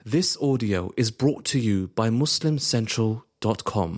This audio is brought to you by MuslimCentral.com.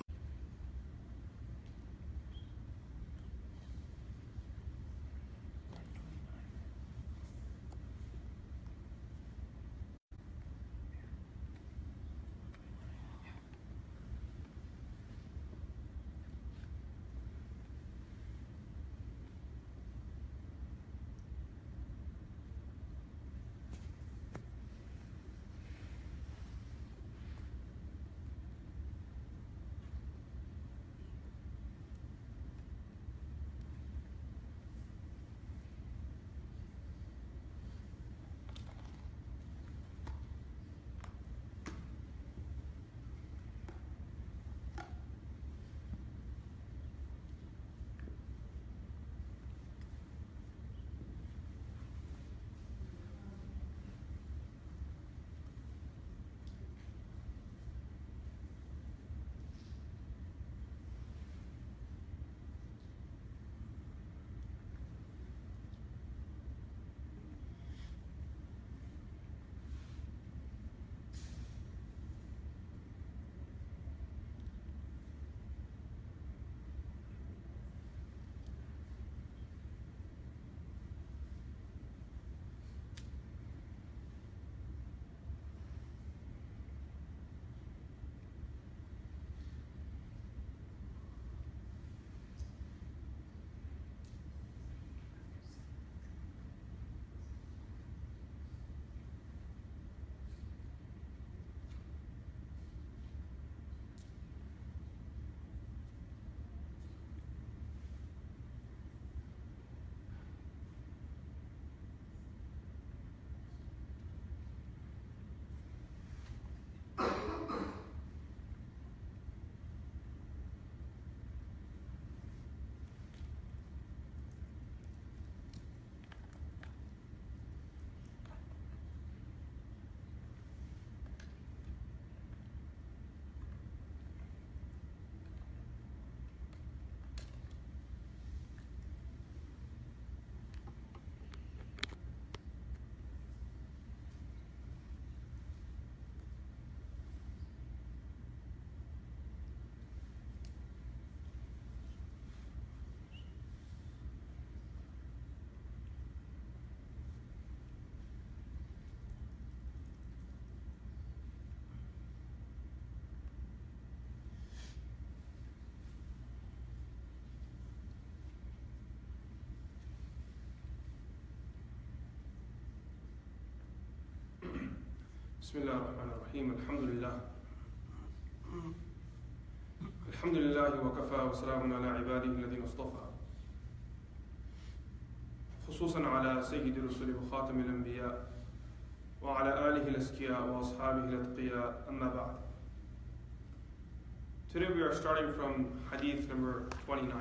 بسم الله الرحمن الرحيم. الحمد لله وكفى وسلام على عباده الذين اصطفى، خصوصا على سيد الرسل وخاتم الأنبياء وعلى آله الأزكياء وأصحابه الأتقياء. أما بعد. Today we are starting from hadith number 29.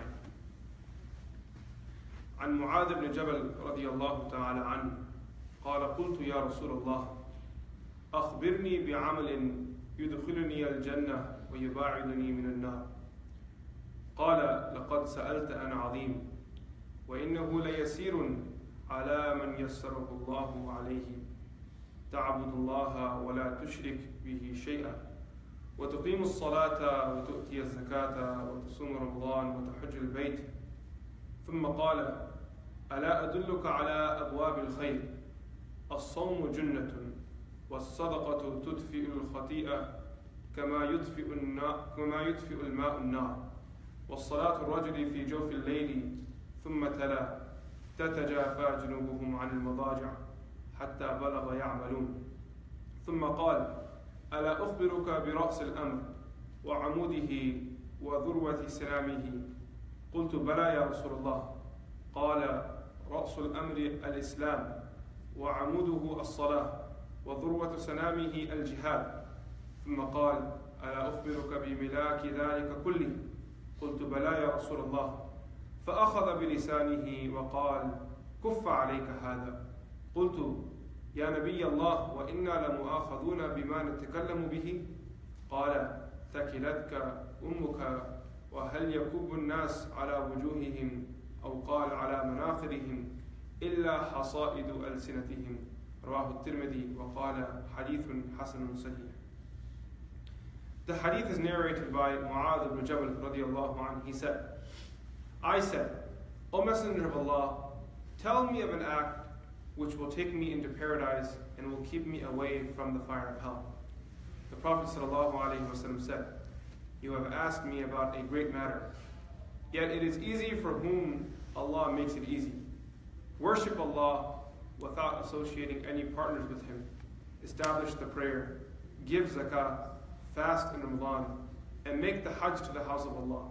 عن معاذ بن جبل رضي الله تعالى عنه قال: قلت يا رسول الله أخبرني بعمل يدخلني الجنة ويباعدني من النار. قال: لقد سألت عن عظيم، وإنه ليسير على من يسره الله عليه. تعبد الله ولا تشرك به شيئا، وتقيم الصلاة وتؤتي الزكاة وتصوم رمضان وتحج البيت. ثم قال: ألا أدلك على أبواب الخير؟ الصوم جنة، والصدقة تدفئ الخطيئة كما يدفئ الماء النار، والصلاة الرجل في جوف الليل. ثم تلا: تتجافى جنوبهم عن المضاجع حتى بلغ يعملون. ثم قال: ألا أخبرك برأس الأمر وعموده وذروة سنامه؟ قلت: بلى يا رسول الله. قال: رأس الأمر الإسلام، وعموده الصلاة، وذروة سنامه الجهاد. ثم قال: ألا أخبرك بملاك ذلك كله؟ قلت: بلى يا رسول الله. فأخذ بلسانه وقال: كف عليك هذا. قلت: يا نبي الله، وإنا لمؤاخذون بما نتكلم به؟ قال: ثكلتك أمك، وهل يكب الناس على وجوههم، أو قال على مناخرهم، إلا حصائد ألسنتهم. رواه الترمذي وقال حديث حسن صحيح. The hadith is narrated by Mu'adh ibn Jabal radiallahu anhu. He said, I said, O Messenger of Allah, tell me of an act which will take me into paradise and will keep me away from the fire of hell. The Prophet ﷺ said, you have asked me about a great matter, yet it is easy for whom Allah makes it easy. Worship Allah without associating any partners with Him. Establish the prayer, give zakah, fast in Ramadan, and make the hajj to the house of Allah.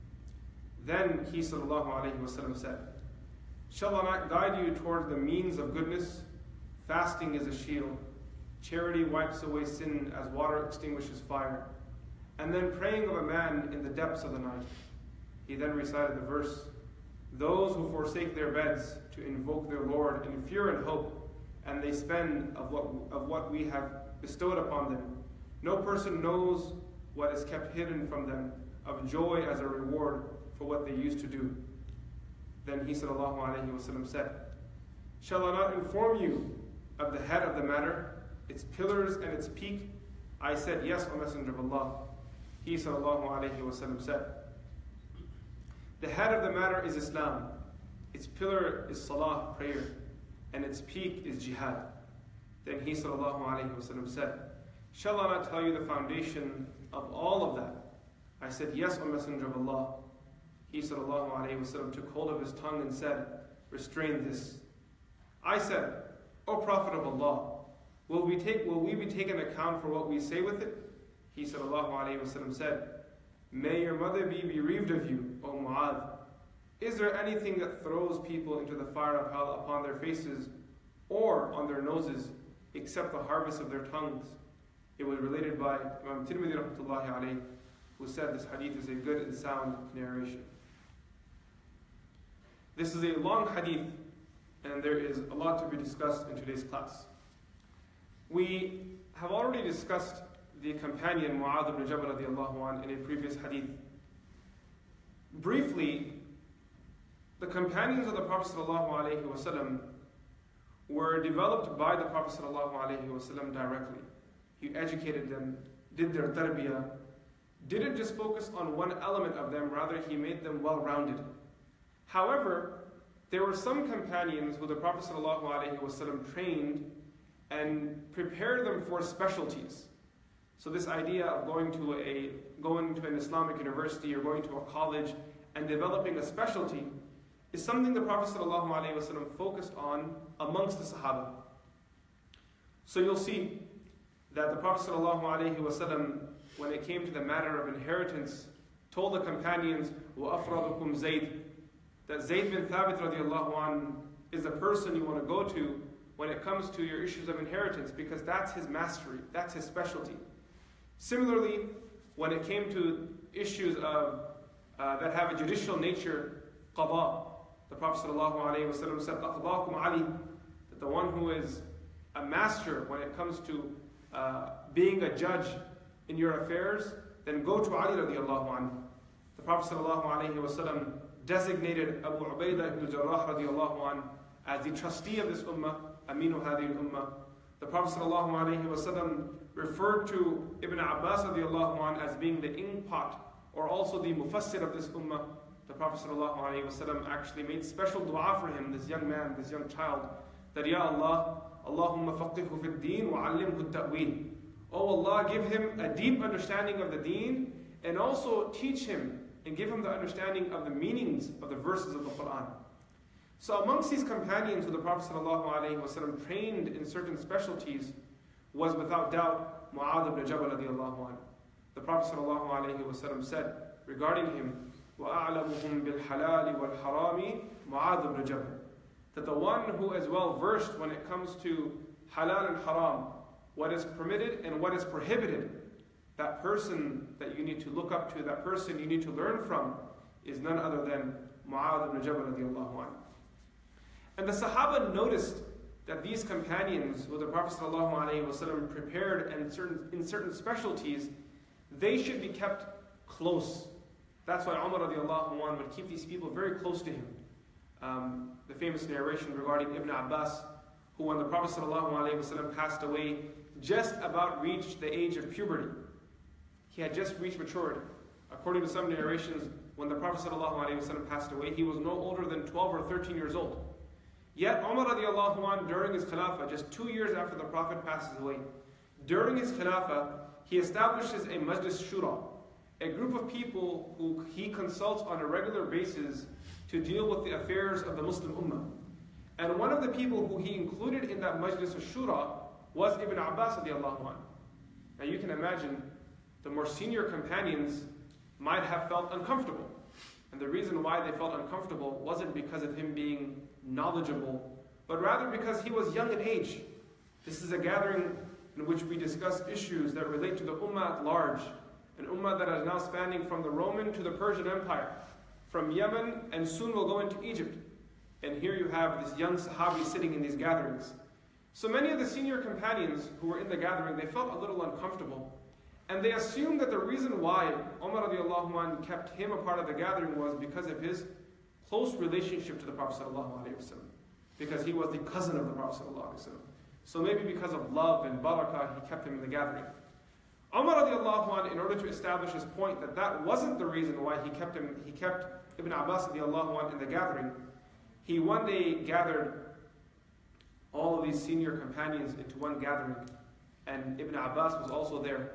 Then he ﷺ said, shall I not guide you toward the means of goodness? Fasting is a shield. Charity wipes away sin as water extinguishes fire. And then praying of a man in the depths of the night. He then recited the verse, those who forsake their beds to invoke their Lord in fear and hope, and they spend of what we have bestowed upon them. No person knows what is kept hidden from them of joy as a reward for what they used to do. Then he ﷺ said, shall I not inform you of the head of the matter, its pillars and its peak? I said, yes, O Messenger of Allah. He ﷺ said, the head of the matter is Islam, its pillar is salah, prayer, and its peak is jihad. Then he ﷺ said, shall I not tell you the foundation of all of that? I said, yes, O Messenger of Allah. He ﷺ took hold of his tongue and said, restrain this. I said, O Prophet of Allah, will we be taken account for what we say with it? He ﷺ said, may your mother be bereaved of you, O Mu'adh. Is there anything that throws people into the fire of hell upon their faces or on their noses except the harvest of their tongues? It was related by Imam Tirmidhi rahmatullahi alayhi, who said this hadith is a good and sound narration. This is a long hadith, and there is a lot to be discussed in today's class. We have already discussed the companion Mu'adh ibn Jabal radiallahu anhu in a previous hadith. Briefly, the companions of the Prophet sallallahu alaihi wasallam were developed by the Prophet sallallahu alaihi wasallam directly. He educated them, did their tarbiyah, didn't just focus on one element of them, rather he made them well-rounded. However, there were some companions who the Prophet ﷺ trained and prepared them for specialties. So this idea of going to an Islamic university or going to a college and developing a specialty is something the Prophet ﷺ focused on amongst the Sahaba. So you'll see that the Prophet ﷺ, when it came to the matter of inheritance, told the companions, وَأَفْرَضُكُمْ زَيْدٍ, that Zayd bin Thabit radiallahu anhu is the person you want to go to when it comes to your issues of inheritance, because that's his mastery, that's his specialty. Similarly, when it came to issues of that have a judicial nature, qada, the Prophet ﷺ said, أَقْضَاكُمْ عَلِي, that the one who is a master when it comes to being a judge in your affairs, then go to Ali radiallahu anhu. The Prophet ﷺ designated Abu Ubaidah ibn Jarrah radiallahu anhu as the trustee of this ummah, Aminu Hadi al-Ummah. The Prophet ﷺ referred to Ibn Abbas radiallahu anhu as being the inkpot, or also the mufassir of this ummah. The Prophet ﷺ actually made special dua for him, this young man, this young child, that Ya Allah, Allahumma faqihhu fi ad-deen wa 'allimhu at-ta'wil. Oh Allah, give him a deep understanding of the deen and also teach him and give him the understanding of the meanings of the verses of the Quran. So amongst these companions who the Prophet ﷺ trained in certain specialties was without doubt Mu'adh ibn Jabal radiallahu anhu. The Prophet ﷺ said regarding him, وَأَعْلَمُهُمْ بِالْحَلَالِ وَالْحَرَامِ مُعَاذ ibn Jabal, that the one who is well versed when it comes to halal and haram, what is permitted and what is prohibited, that person that you need to look up to, that person you need to learn from, is none other than Mu'adh ibn Jabal radiallahu anhu. And the Sahaba noticed that these companions who the Prophet ﷺ prepared and in certain specialties, they should be kept close. That's why Umar radiallahu anhu would keep these people very close to him. The famous narration regarding Ibn Abbas, who when the Prophet ﷺ passed away, just about reached the age of puberty. He had just reached maturity. According to some narrations, when the Prophet ﷺ passed away, he was no older than 12 or 13 years old. Yet Umar radiallahu anh, during his Khilafah, just 2 years after the Prophet passes away, during his Khilafah, he establishes a Majlis Shura, a group of people who he consults on a regular basis to deal with the affairs of the Muslim Ummah. And one of the people who he included in that Majlis Shura was Ibn Abbas radiallahu anh. Now you can imagine, the more senior companions might have felt uncomfortable. And the reason why they felt uncomfortable wasn't because of him being knowledgeable, but rather because he was young in age. This is a gathering in which we discuss issues that relate to the Ummah at large, an Ummah that is now spanning from the Roman to the Persian Empire, from Yemen, and soon will go into Egypt. And here you have this young Sahabi sitting in these gatherings. So many of the senior companions who were in the gathering, they felt a little uncomfortable. And they assumed that the reason why Umar radiallahu anh kept him a part of the gathering was because of his close relationship to the Prophet sallallahu alaihi wasallam, because he was the cousin of the Prophet sallallahu alaihi wasallam. So maybe because of love and barakah, he kept him in the gathering. Umar radiallahu anh, in order to establish his point that that wasn't the reason why he kept Ibn Abbas radiallahu anh in the gathering, he one day gathered all of these senior companions into one gathering, and Ibn Abbas was also there.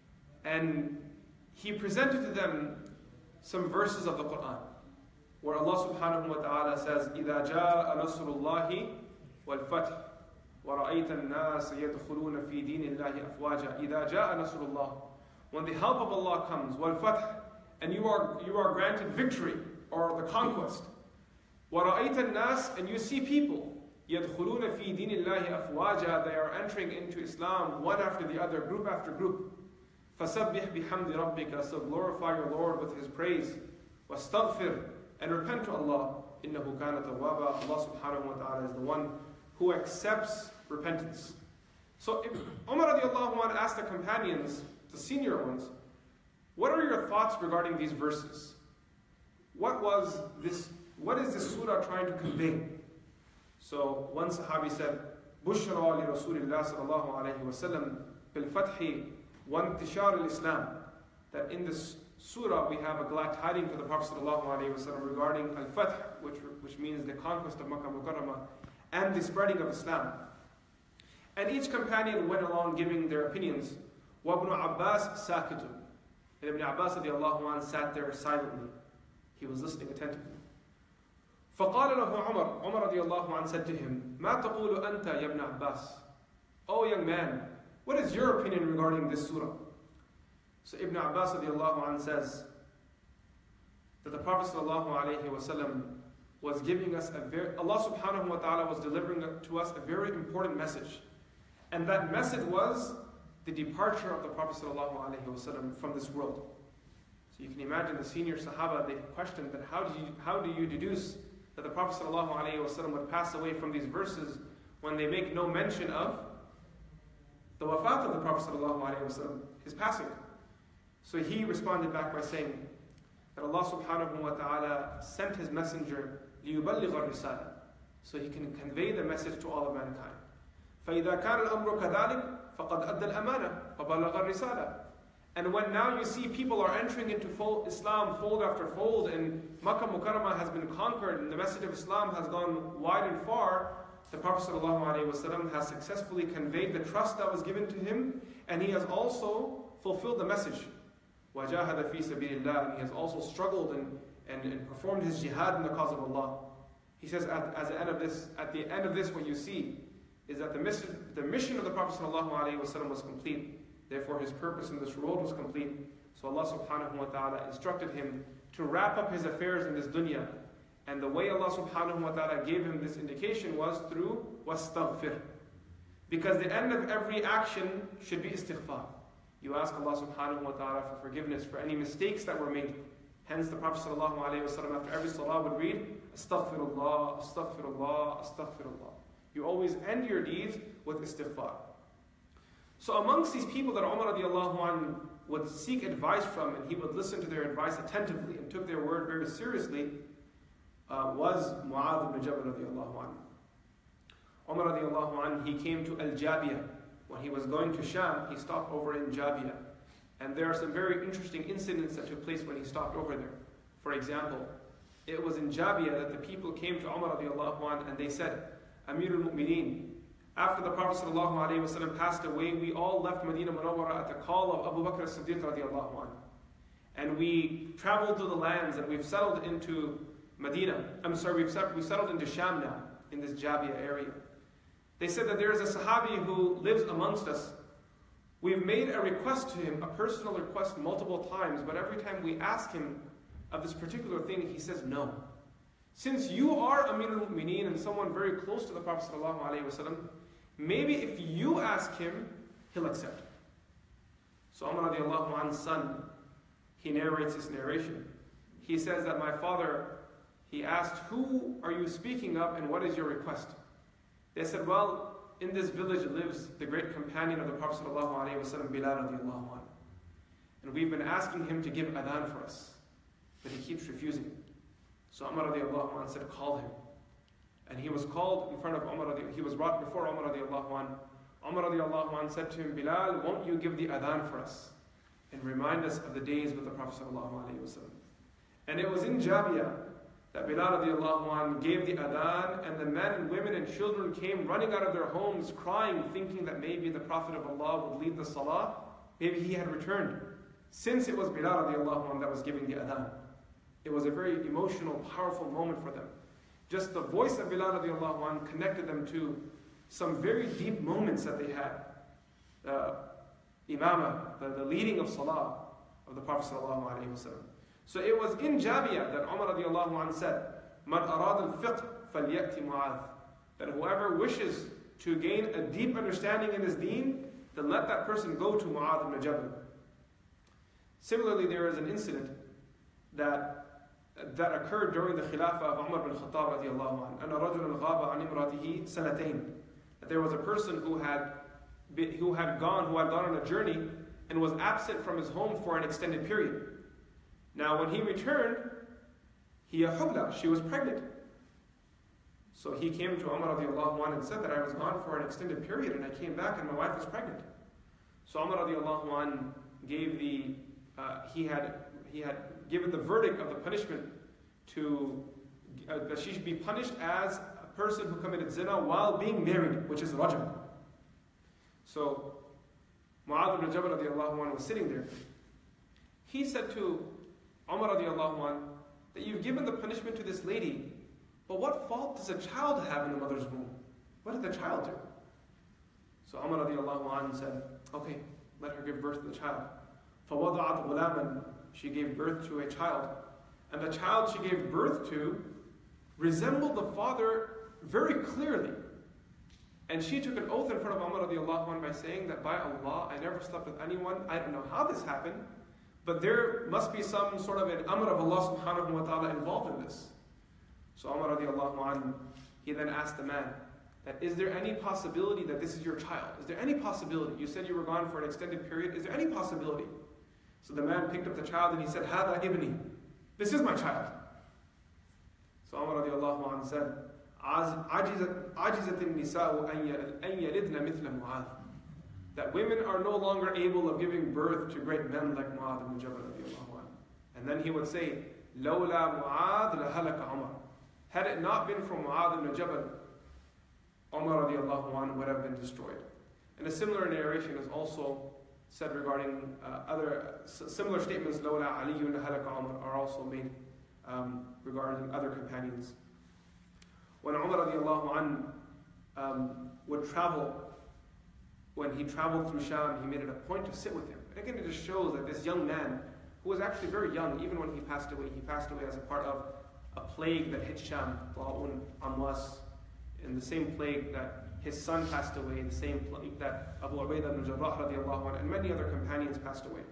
And he presented to them some verses of the Quran, where Allah subhanahu wa ta'ala says, إِذَا جَاءَ نَصْرُ اللَّهِ وَالْفَتْحِ وَرَأَيْتَ النَّاسَ يَدْخُلُونَ فِي دِينِ اللَّهِ أَفْوَاجًا إِذَا جَاءَ نَصْرُ اللَّهِ. When the help of Allah comes, وَالْفَتْحِ, and you are granted victory, or the conquest. وَرَأَيْتَ النَّاسَ, and you see people, يَدْخُلُونَ فِي دِينِ اللَّهِ أَفْوَاجًا, they are entering into Islam one after the other, group after group. فَسَبِّحْ بِحَمْدِ رَبِّكَ, so glorify your Lord with His praise. وَاسْتَغْفِرْ, and repent to Allah. إِنَّهُ كَانَ تَوَّابًا, Allah subhanahu wa ta'ala is the one who accepts repentance. So Umar radiallahu anh asked the companions, the senior ones, what are your thoughts regarding these verses? What is this surah trying to convey? So one Sahabi said, بُشْرَى لِرَسُولِ اللَّهِ صَلَى اللَّهُ عَلَيْهِ وَسَلَّمْ بِالْفَتْحِ وَانْتِشَارِ الْإِسْلَامِ. That in this surah we have a glad tidings to the Prophet sallallahu alaihi wasallam regarding al-Fath, which means the conquest of Makkah Mukarramah, and the spreading of Islam. And each companion went along giving their opinions. وَابْنُ عَبَّاسِ سَاكِتٌ, and Ibn Abbas radiallahu anh sat there silently. He was listening attentively. فَقَالَ لَهُ عُمَرُ, Umar radiallahu anh said to him, مَا تَقُولُ أَنْتَ يَا ابْنَ عَبَّاسِ, O young man, what is your opinion regarding this surah? So Ibn Abbas radiallahu anh says that the Prophet sallallahu alaihi wasallam was giving us Allah subhanahu wa ta'ala was delivering to us a very important message. And that message was the departure of the Prophet sallallahu alaihi wasallam from this world. So you can imagine the senior Sahaba, they questioned that how do you deduce that the Prophet sallallahu alaihi wasallam would pass away from these verses when they make no mention of the wafat of the Prophet sallallahu alaihi wasallam, his passing. So he responded back by saying that Allah subhanahu wa ta'ala sent his messenger لِيُبَلِّغَ الرِّسَالَةِ, so he can convey the message to all of mankind. فَإِذَا كَانَ الْأَمْرُ كَذَلِكَ فَقَدْ أَدَّى الْأَمَانَةَ وَبَلَّغَ الرِّسَالَةَ. And when now you see people are entering into Islam fold after fold, and Makkah Mukarramah has been conquered, and the message of Islam has gone wide and far, the Prophet ﷺ has successfully conveyed the trust that was given to him, and he has also fulfilled the message. وَجَاهَدَ فِي سَبِيلِ اللَّهِ, and he has also struggled and performed his jihad in the cause of Allah. He says at the end of this, what you see is that the mission of the Prophet ﷺ was complete. Therefore his purpose in this world was complete. So Allah subhanahu wa ta'ala instructed him to wrap up his affairs in this dunya. And the way Allah subhanahu wa ta'ala gave him this indication was through wastaghfir. Because the end of every action should be istighfar. You ask Allah subhanahu wa ta'ala for forgiveness for any mistakes that were made. Hence the Prophet sallallahu alaihi wasallam after every salah would read, astaghfirullah, astaghfirullah, astaghfirullah. You always end your deeds with istighfar. So amongst these people that Umar radiallahu anh would seek advice from, and he would listen to their advice attentively and took their word very seriously, was Mu'adh ibn Jabal radiallahu anh. Umar radiallahu anhu, he came to Al-Jabiyah. When he was going to Sham, he stopped over in Jabiyah. And there are some very interesting incidents that took place when he stopped over there. For example, it was in Jabiyah that the people came to Umar radiallahu anhu and they said, Amir al-Mu'mineen, after the Prophet ﷺ passed away, we all left Medina Munawwara at the call of Abu Bakr as-Siddiq radiallahu anhu. And we traveled to the lands and we've settled into Medina. We settled into Sham now, in this Jabiyah area. They said that there is a Sahabi who lives amongst us. We've made a request to him, a personal request multiple times, but every time we ask him of this particular thing, he says no. Since you are Amir al-Mu'mineen and someone very close to the Prophet ﷺ, maybe if you ask him, he'll accept. So Umar radiallahu anhu's son, he narrates this narration. He says that my father, he asked, who are you speaking of and what is your request? They said, well, in this village lives the great companion of the Prophet ﷺ, Bilal radiallahu anhu. And we've been asking him to give adhan for us, but he keeps refusing. So Umar radiallahu anhu said, call him. And he was called in front of Umar, he was brought before Umar radiallahu anhu. Umar radiallahu anhu said to him, Bilal, won't you give the adhan for us? And remind us of the days with the Prophet ﷺ. And it was in Jabiyah that Bilal radiallahu anhu gave the adhan, and the men and women and children came running out of their homes crying, thinking that maybe the Prophet of Allah would lead the salah. Maybe he had returned. Since it was Bilal radiallahu anhu that was giving the adhan. It was a very emotional, powerful moment for them. Just the voice of Bilal radiallahu anhu connected them to some very deep moments that they had. Imamah, the leading of salah of the Prophet sallallahu alaihi wasallam. So it was in Jabiyah that Umar radiallahu anhu said, "Man arad al-fiqh falyati Mu'adh." That whoever wishes to gain a deep understanding in his deen, then let that person go to Mu'adh ibn Jabal. Similarly, there is an incident that occurred during the Khilafah of Umar bin Khattab radiallahu anhu. أن رجلا غاب عن امرأته سنتين. That there was a person who had gone on a journey and was absent from his home for an extended period. Now, when he returned, she was pregnant. So he came to Umar radiallahu anhu and said that I was gone for an extended period and I came back and my wife was pregnant. So Umar radiallahu anhu gave he had given the verdict of the punishment to that she should be punished as a person who committed zina while being married, which is rajam. So Mu'adh ibn Jabal radiallahu anhu was sitting there. He said to Umar radiallahu anhu that you've given the punishment to this lady, but what fault does a child have in the mother's womb? What did the child do? So Umar radiallahu anhu said, okay, let her give birth to the child. فَوَضَعَتْ غُلَامًا. She gave birth to a child. And the child she gave birth to resembled the father very clearly. And she took an oath in front of Umar radiallahu anhu by saying that by Allah, I never slept with anyone. I don't know how this happened, but there must be some sort of an amr of Allah subhanahu wa ta'ala involved in this. So Umar radiallahu anhu, he then asked the man, that is there any possibility that this is your child? Is there any possibility? You said you were gone for an extended period. Is there any possibility? So the man picked up the child and he said, Hada ibni. This is my child. So Umar radiallahu anhu said, عَجِزَتِ النِّسَاءُ أَن يَلِدْنَ مِثْلَ مُعَاذ. That women are no longer able of giving birth to great men like Mu'adh ibn Jabal radiallahu anhu. And then he would say, لَوْلَا مُعَاذ لَهَلَكَ عُمَرْ. Had it not been for Mu'adh ibn Jabal, Umar radiallahu anhu would have been destroyed. And a similar narration is also said regarding other similar statements, لَوْلَا عَلِيٌّ لَهَلَكَ عُمَرْ, are also made regarding other companions. When Umar radiallahu anhu would travel, when he traveled through Sham, he made it a point to sit with him. And again, it just shows that this young man, who was actually very young, even when he passed away as a part of a plague that hit Sham, Ta'un Amwas, in the same plague that his son passed away, in the same plague that Abu Ubaidah ibn Jarrah radiallahu anhu and many other companions passed away.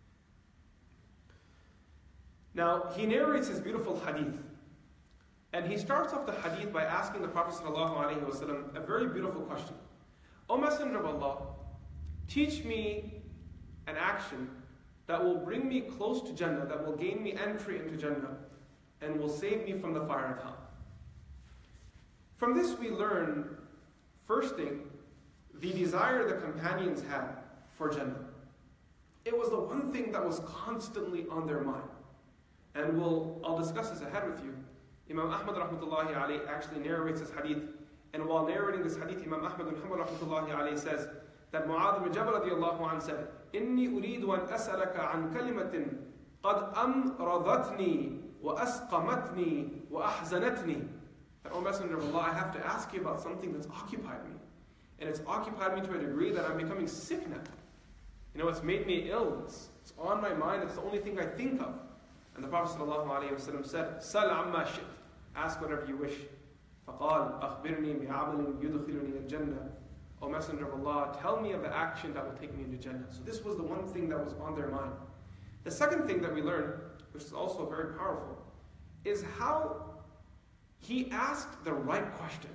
Now, he narrates his beautiful hadith. And he starts off the hadith by asking the Prophet ﷺ a very beautiful question. O Messenger of Allah, teach me an action that will bring me close to Jannah, that will gain me entry into Jannah, and will save me from the fire of hell. From this we learn First thing, the desire the companions had for Jannah. It was the one thing that was constantly on their mind. And I'll discuss this ahead with you. Imam Ahmad rahmatullahi alayhi actually narrates this hadith. And while narrating this hadith, Imam Ahmad bin Hanbal rahmatullahi alayhi says that Mu'adh bin Jabal radiyallahu anhu said, إِنِّي أُرِيدُ أَنْ أَسْأَلَكَ عَنْ كَلِمَةٍ قَدْ أَمْرَضَتْنِي وَأَسْقَمَتْنِي وَأَحْزَنَتْنِي. That, O Messenger of Allah, I have to ask you about something that's occupied me. And it's occupied me to a degree that I'm becoming sick now. It's made me ill. It's on my mind. It's the only thing I think of. And the Prophet ﷺ said, "Sal amma shit." Ask whatever you wish. فَقَالْ أَخْبِرْنِي بِعَمَلٍ يُدْخِلُنِي الْجَنَّةِ. O Messenger of Allah, tell me of the action that will take me into Jannah. So this was the one thing that was on their mind. The second thing that we learned, which is also very powerful, is how he asked the right question.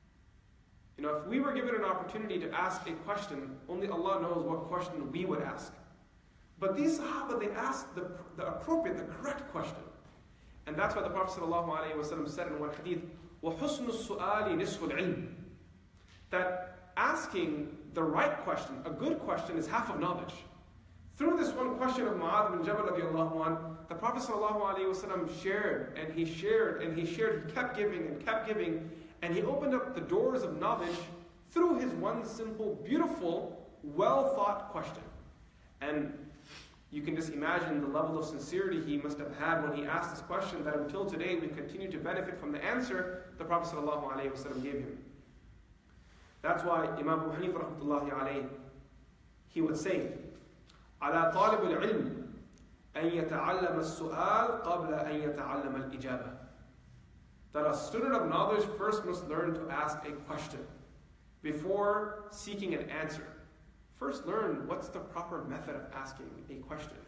If we were given an opportunity to ask a question, only Allah knows what question we would ask. But these Sahaba, they asked the appropriate, the correct question. And that's why the Prophet ﷺ said in one hadith, وَحُسْنُ السُّؤَالِ نِصْفُ الْعِلْمِ. That asking the right question, a good question, is half of knowledge. Through this one question of Mu'adh bin Jabal radiyallahu anhu, the Prophet ﷺ shared, and he shared, and he shared, he kept giving, and he opened up the doors of knowledge through his one simple, beautiful, well-thought question. And you can just imagine the level of sincerity he must have had when he asked this question, that until today we continue to benefit from the answer the Prophet ﷺ gave him. That's why Imam Abu Hanifa rahmatullahi alayhi, he would say, على طالب العلم أن يتعلم السؤال قبل أن يتعلم الإجابة. That a student of knowledge first must learn to ask a question before seeking an answer. First learn what's the proper method of asking a question.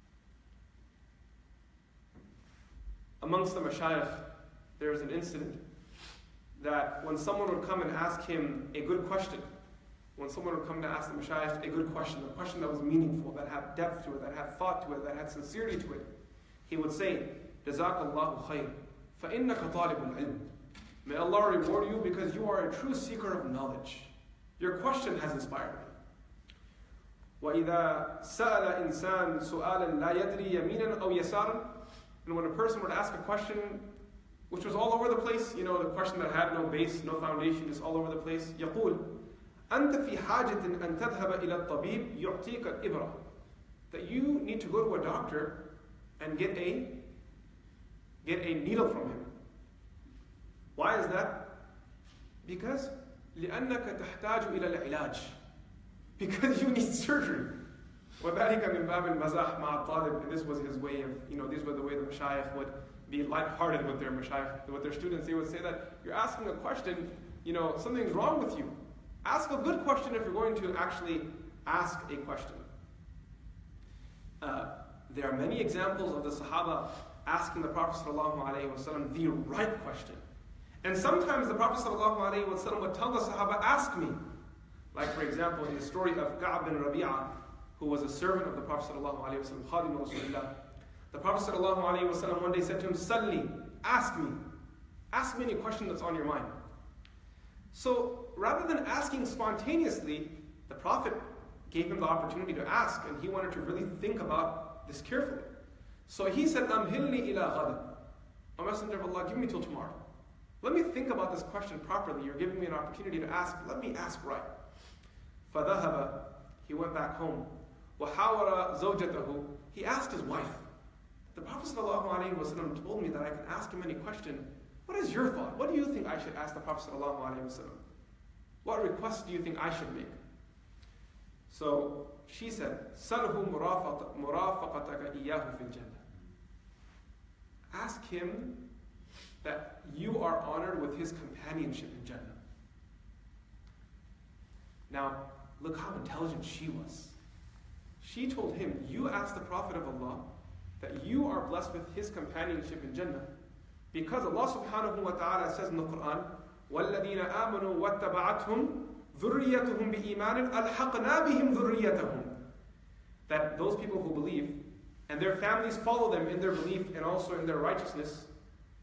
Amongst the mashayikh, there's an incident that when someone would come and ask him a good question, when someone would come to ask the mashayikh a good question, a question that was meaningful, that had depth to it, that had thought to it, that had sincerity to it, he would say, Jazakallahu khair, فَإِنَّكَ طَالِبُ الْعِلْمِ. May Allah reward you because you are a true seeker of knowledge. Your question has inspired me. وَإِذَا سَأَلَ إِنسَانٌ سُؤَالًا لَا يَدْرِي يَمِينًا أَوْ يَسَارًا. And when a person would ask a question which was all over the place, the question that had no base, no foundation, just all over the place, يقول أنت في حاجة أن تذهب إلى الطبيب يعطيك الإبرة. That you need to go to a doctor and get a needle from him. Why is that? Because لأنك تحتاج إلى العلاج. Because you need surgery. وذلك من باب المزاح مع الطالب. This was his way of, these were the way the mashayikh would be lighthearted with their mashayikh, with their students. They would say that you're asking a question, something's wrong with you. Ask a good question if you're going to actually ask a question. There are many examples of the Sahaba asking the Prophet ﷺ the right question. And sometimes the Prophet ﷺ would tell the Sahaba, ask me. Like for example, in the story of Ka'b bin Rabi'ah, who was a servant of the Prophet ﷺ, Khadim Rasulullah. The Prophet ﷺ one day said to him, Salli, ask me. Ask me any question that's on your mind. So rather than asking spontaneously, the Prophet gave him the opportunity to ask, and he wanted to really think about this carefully. So he said, Amhilni ila ghada. O Messenger of Allah, give me till tomorrow. Let me think about this question properly. You're giving me an opportunity to ask. Let me ask right. فَذَهَبَ. He went back home. وَحَاوَرَ زَوْجَتَهُ. He asked his wife. The Prophet ﷺ told me that I can ask him any question. What is your thought? What do you think I should ask the Prophet ﷺ? What request do you think I should make? So she said, سَلْهُ مُرَافَقَتَكَ إِيَّاهُ فِي الْجَنَّةِ. Ask him that you are honored with his companionship in Jannah. Now, look how intelligent she was. She told him, you ask the Prophet of Allah that you are blessed with his companionship in Jannah. Because Allah subhanahu wa ta'ala says in the Quran, وَالَّذِينَ آمَنُوا وَاتَّبَعَتْهُمْ ذُرِّيَّتُهُمْ بِإِيمَانٍ أَلْحَقْنَا بِهِمْ ذُرِّيَّتَهُمْ. That those people who believe, and their families follow them in their belief and also in their righteousness,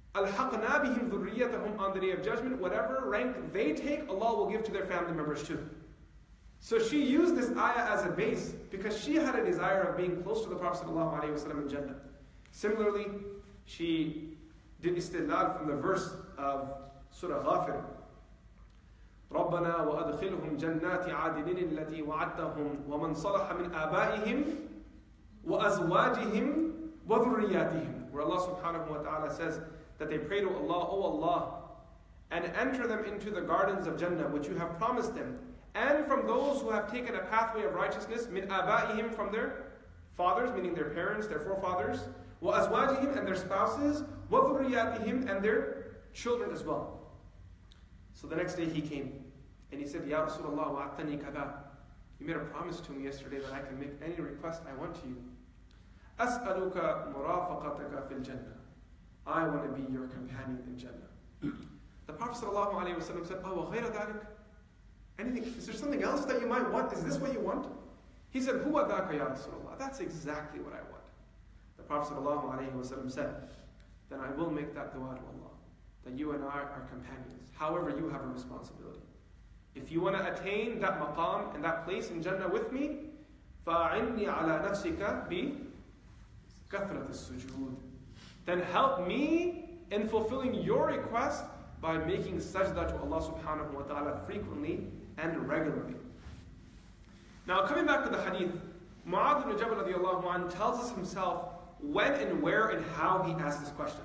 أَلْحَقْنَا بِهِمْ ذُرِّيَّتَهُمْ on the day of judgment, whatever rank they take, Allah will give to their family members too. So she used this ayah as a base because she had a desire of being close to the Prophet ﷺ in Jannah. Similarly, she did istidlal from the verse of Surah Ghafir. رَبَّنَا وَأَدْخِلْهُمْ جَنَّاتِ عَادِلٍ الَّتِي وَعَدْتَهُمْ وَمَنْ صَلَحَ مِنْ آبَائِهِمْ وَأَزْوَاجِهِمْ وَذُرِّيَّاتِهِمْ, where Allah subhanahu wa ta'ala says that they pray to Allah, O Allah, and enter them into the gardens of Jannah, which you have promised them, and from those who have taken a pathway of righteousness, min aba'ihim, from their fathers, meaning their parents, their forefathers, wa azwajihim, and their spouses, wa dhurriyatihim, and their children as well. So the next day he came, and he said, Ya Rasulullah, wa'atani kada. You made a promise to me yesterday that I can make any request I want to you. As'aluka murafaqataka fil Jannah. I want to be your companion in Jannah. The Prophet ﷺ said, Oh, wa ghayra dhalik. Anything, is there something else that you might want? Is this what you want? He said, Huwa dhaka ya Rasulullah. That's exactly what I want. The Prophet ﷺ said, then I will make that dua to Allah, that you and I are companions. However, you have a responsibility. If you want to attain that maqam and that place in Jannah with me, فَأَعِنِّي عَلَى نَفْسِكَ بِكَثْرَةِ السُّجُودِ. Then help me in fulfilling your request by making sajda to Allah subhanahu wa ta'ala frequently and regularly. Now coming back to the hadith, Mu'adh ibn Jabal radiallahu anhu tells us himself when and where and how he asked this question.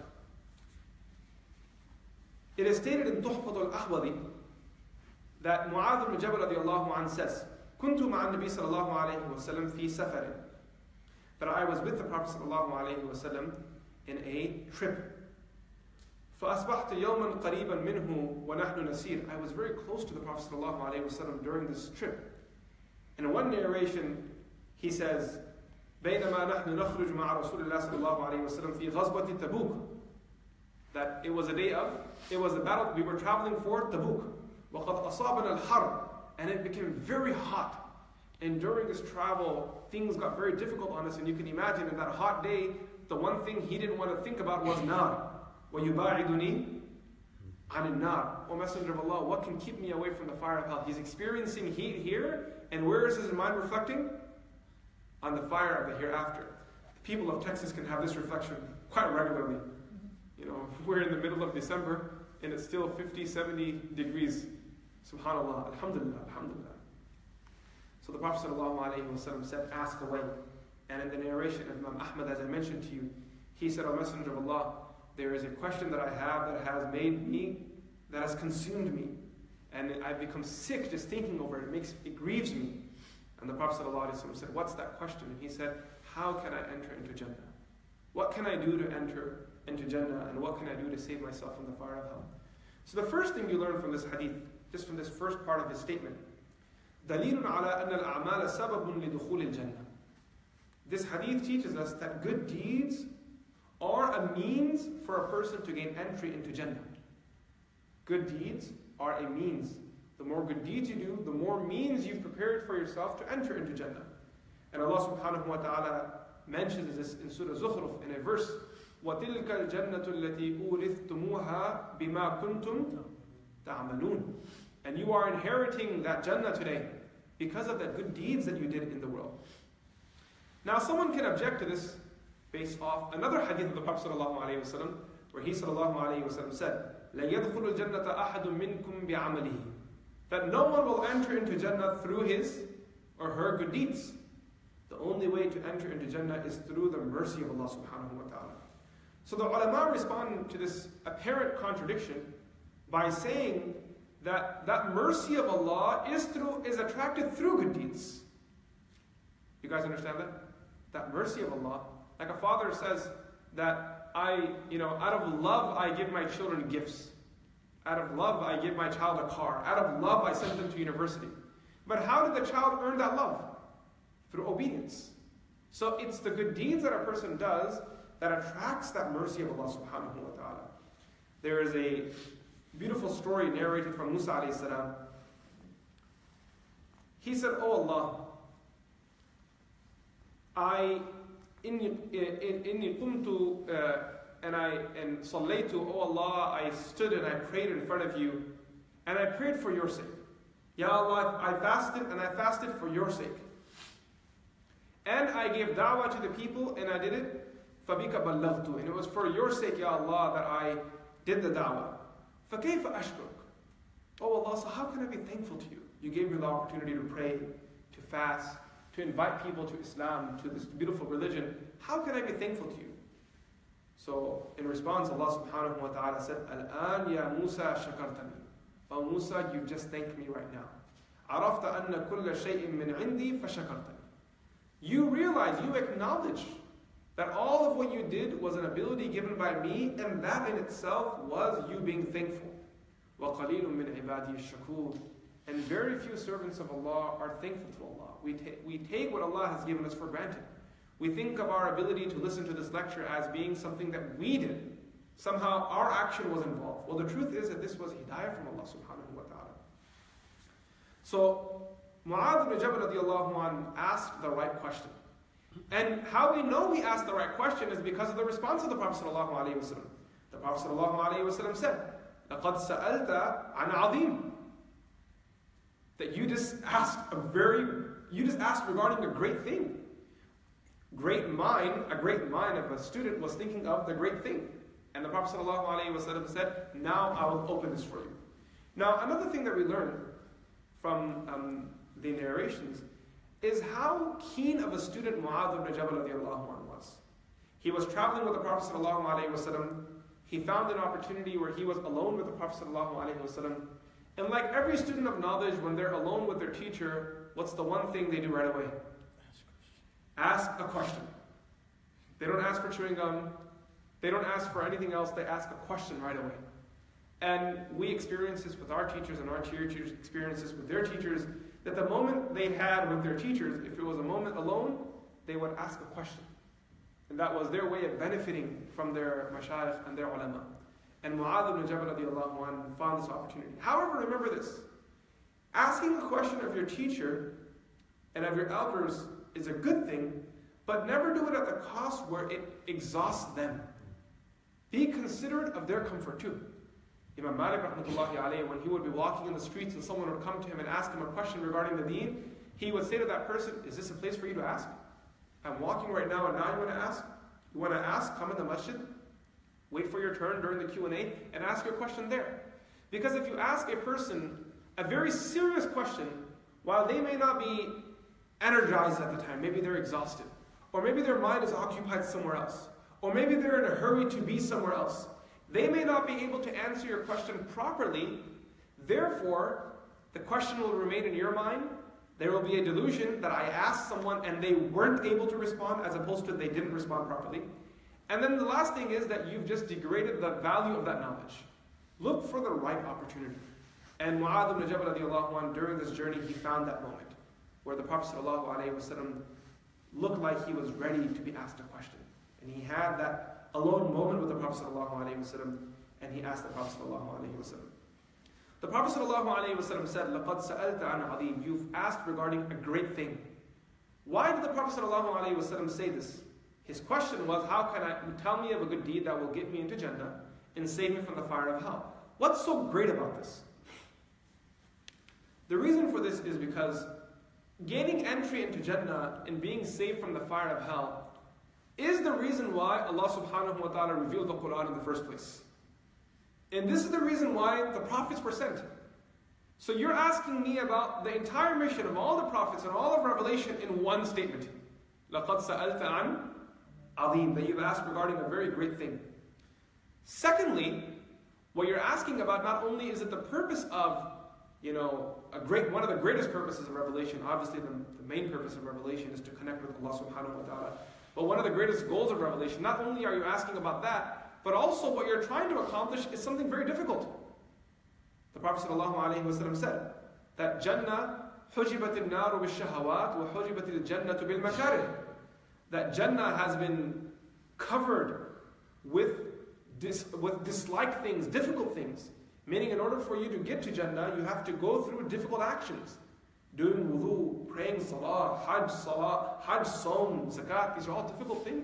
It is stated in Tuhfat al-Ahwadi that Mu'adh ibn Jabal radiallahu anhu says, كنت مع النبي صلى الله عليه وسلم في سفر, that I was with the Prophet صلى الله عليه وسلم in a trip. فأصبحت يوما قريبا منه ونحن نسير. I was very close to the Prophet صلى الله عليه وسلم during this trip. In one narration, he says, بينما نحن نخرج مع رسول الله صلى الله عليه وسلم في غزوة تبوك. That it was the battle, we were traveling for Tabuk. وقد أصابنا الحر, and it became very hot. And during this travel, things got very difficult on us, and you can imagine in that hot day, the one thing he didn't want to think about was nar. وَيُبَاعِدُنِي عَنِ النَّارِ. O Messenger of Allah, what can keep me away from the fire of hell? He's experiencing heat here, and where is his mind reflecting? On the fire of the hereafter. The people of Texas can have this reflection quite regularly. You know, we're in the middle of December, and it's still 50, 70 degrees. Subhanallah, alhamdulillah, alhamdulillah. So the Prophet ﷺ said, ask away. And in the narration of Imam Ahmad, as I mentioned to you, he said, O Messenger of Allah, there is a question that I have that has made me, that has consumed me. And I've become sick just thinking over it. It grieves me. And the Prophet ﷺ said, what's that question? And he said, how can I enter into Jannah? What can I do to enter into Jannah? And what can I do to save myself from the fire of hell? So the first thing you learn from this hadith, just from this first part of his statement, دليل على أن الأعمال سبب لدخول الجنة. This hadith teaches us that good deeds are a means for a person to gain entry into Jannah. Good deeds are a means. The more good deeds you do, the more means you've prepared for yourself to enter into Jannah. And Allah subhanahu wa ta'ala mentions this in Surah Zukhruf in a verse, وَتِلْكَ الْجَنَّةُ الَّتِي أُورِثْتُمُوهَا بِمَا كُنْتُمْ تَعْمَلُونَ. And you are inheriting that Jannah today because of the good deeds that you did in the world. Now someone can object to this based off another hadith of the Prophet ﷺ, where he ﷺ said, لَن يَدْخُلُ الْجَنَّةَ أَحَدٌ مِّنْكُمْ بِعَمَلِهِ. That no one will enter into Jannah through his or her good deeds. The only way to enter into Jannah is through the mercy of Allah subhanahu wa ta'ala. So the ulama respond to this apparent contradiction by saying that mercy of Allah is attracted through good deeds. You guys understand that? That mercy of Allah, like a father says that out of love I give my children gifts. Out of love I give my child a car. Out of love I send them to university. But how did the child earn that love? Through obedience. So it's the good deeds that a person does that attracts that mercy of Allah subhanahu wa ta'ala. There is a beautiful story narrated from Musa alayhi salam. He said, "Oh Allah, inni qumtu and sallaytu, oh Allah, I stood and I prayed in front of you, and I prayed for your sake. Ya Allah, I fasted for your sake. And I gave da'wah to the people, and I did it, فَبِكَ بَلَّغْتُ, and it was for your sake, Ya Allah, that I did the da'wah. فَكَيْفَ أَشْكُرُكَ, oh Allah, so how can I be thankful to you? You gave me the opportunity to pray, to fast, to invite people to Islam, to this beautiful religion. How can I be thankful to you? So in response, Allah subhanahu wa ta'ala said, Al-an ya Musa shakartani. Oh Musa, you just thanked me right now. عرفت أن كل شيء من عندي فشكرتني. You realize, you acknowledge that all of what you did was an ability given by me, and that in itself was you being thankful. وَقَلِيلٌ مِّنْ عِبَادِيَ الشَّكُورِ. And very few servants of Allah are thankful to Allah. We take what Allah has given us for granted. We think of our ability to listen to this lecture as being something that we did. Somehow our action was involved. Well, the truth is that this was hidayah from Allah subhanahu wa ta'ala. So, Mu'adh ibn Jabal radiallahu anhu asked the right question. And how we know he asked the right question is because of the response of the Prophet sallallahu alaihi wasallam. The Prophet sallallahu alaihi wasallam said, لَقَدْ سَأَلْتَ عَنْ عَظِيمٍ. That you just asked regarding a great thing. A great mind of a student was thinking of the great thing. And the Prophet ﷺ said, now I will open this for you. Now, another thing that we learn from the narrations is how keen of a student Mu'adh ibn Jabal radiallahu anhu was. He was traveling with the Prophet ﷺ. He found an opportunity where he was alone with the Prophet ﷺ. And like every student of knowledge, when they're alone with their teacher, what's the one thing they do right away? Ask a question. They don't ask for chewing gum. They don't ask for anything else. They ask a question right away. And we experience this with our teachers, and our teachers experience this with their teachers, that the moment they had with their teachers, if it was a moment alone, they would ask a question. And that was their way of benefiting from their mashayikh and their ulama. And Mu'adh ibn Jabal radiallahu anhu found this opportunity. However, remember this. Asking a question of your teacher and of your elders is a good thing, but never do it at the cost where it exhausts them. Be considerate of their comfort too. Imam Malik rahmatullahi alayhi, when he would be walking in the streets and someone would come to him and ask him a question regarding the deen, he would say to that person, is this a place for you to ask? I'm walking right now and now you want to ask? You want to ask? Come in the masjid, wait for your turn during the Q&A and ask your question there. Because if you ask a person a very serious question, while they may not be energized at the time, maybe they're exhausted, or maybe their mind is occupied somewhere else, or maybe they're in a hurry to be somewhere else, they may not be able to answer your question properly. Therefore, the question will remain in your mind. There will be a delusion that I asked someone and they weren't able to respond, as opposed to they didn't respond properly. And then the last thing is that you've just degraded the value of that knowledge. Look for the right opportunity. And Mu'adh ibn Jabal radiallahu anhu, during this journey, he found that moment where the Prophet ﷺ looked like he was ready to be asked a question. And he had that alone moment with the Prophet ﷺ, and he asked the Prophet ﷺ. The Prophet ﷺ said, لَقَدْ سَأَلْتَ عَنْ عَظِيمٍ. You've asked regarding a great thing. Why did the Prophet ﷺ say this? His question was, how can I tell me of a good deed that will get me into Jannah and save me from the fire of hell? What's so great about this? The reason for this is because gaining entry into Jannah and being saved from the fire of hell is the reason why Allah subhanahu wa ta'ala revealed the Quran in the first place. And this is the reason why the prophets were sent. So you're asking me about the entire mission of all the prophets and all of Revelation in one statement. لَقَدْ سَأَلْتَ عَنْ عَظِيمٍ, that you've asked regarding a very great thing. Secondly, what you're asking about, not only is it the purpose of, one of the greatest purposes of Revelation, obviously the main purpose of Revelation is to connect with Allah subhanahu wa ta'ala. But one of the greatest goals of Revelation, not only are you asking about that, but also what you're trying to accomplish is something very difficult. The Prophet ﷺ said that Jannah حُجِبَتِ النَّارُ بِالشَّهَوَاتِ وَحُجِبَتِ الْجَنَّةُ بِالْمَكَارِهِ. That Jannah has been covered with disliked things, difficult things. Meaning, in order for you to get to Jannah, you have to go through difficult actions. Doing wudu, praying salah, hajj, saum, zakat, these are all difficult things.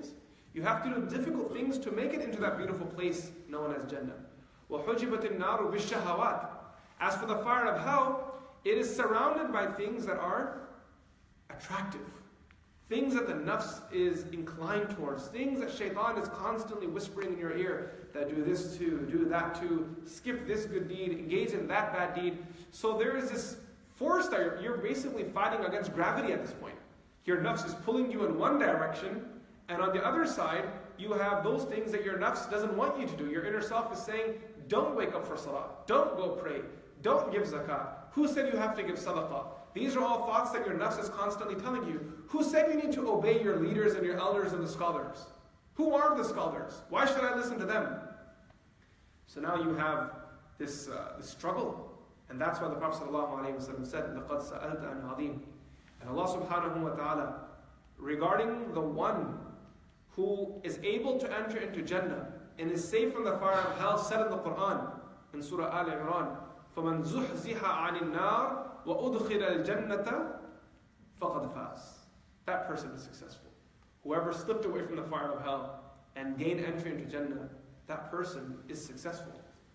You have to do difficult things to make it into that beautiful place known as Jannah. وَحُجِبَتِ النَّارُ بِالشَّهَوَاتِ. As for the fire of hell, it is surrounded by things that are attractive. Things that the nafs is inclined towards. Things that shaitan is constantly whispering in your ear, that do this too, do that too, skip this good deed, engage in that bad deed. So there is this force that you're basically fighting against gravity at this point. Your nafs is pulling you in one direction, and on the other side, you have those things that your nafs doesn't want you to do. Your inner self is saying, don't wake up for salah, don't go pray, don't give zakah. Who said you have to give sadaqah? These are all thoughts that your nafs is constantly telling you. Who said you need to obey your leaders and your elders and the scholars? Who are the scholars? Why should I listen to them? So now you have this struggle. And that's why the Prophet ﷺ said, لَقَدْ سَأَلْتَ عَنْ عَظِيمٍ. And Allah subhanahu wa ta'ala, regarding the one who is able to enter into Jannah and is safe from the fire of hell, said in the Quran, in Surah Al-Imran, فَمَنْ زُحْزِحَ عَنِ النَّارِ وَأُدْخِلَ الْجَنَّةَ فَقَدْ فَازَ. That person is successful. Whoever slipped away from the fire of hell and gained entry into Jannah, that person is successful.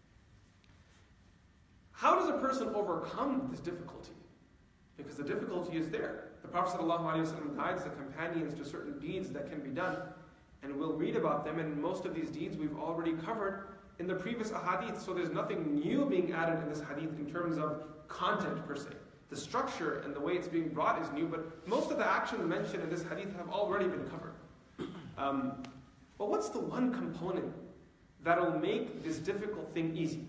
How does a person overcome this difficulty? Because the difficulty is there. The Prophet ﷺ guides the companions to certain deeds that can be done, and we'll read about them, and most of these deeds we've already covered in the previous ahadith, so there's nothing new being added in this hadith in terms of content per se. The structure and the way it's being brought is new, but most of the actions mentioned in this hadith have already been covered. But what's the one component that'll make this difficult thing easy?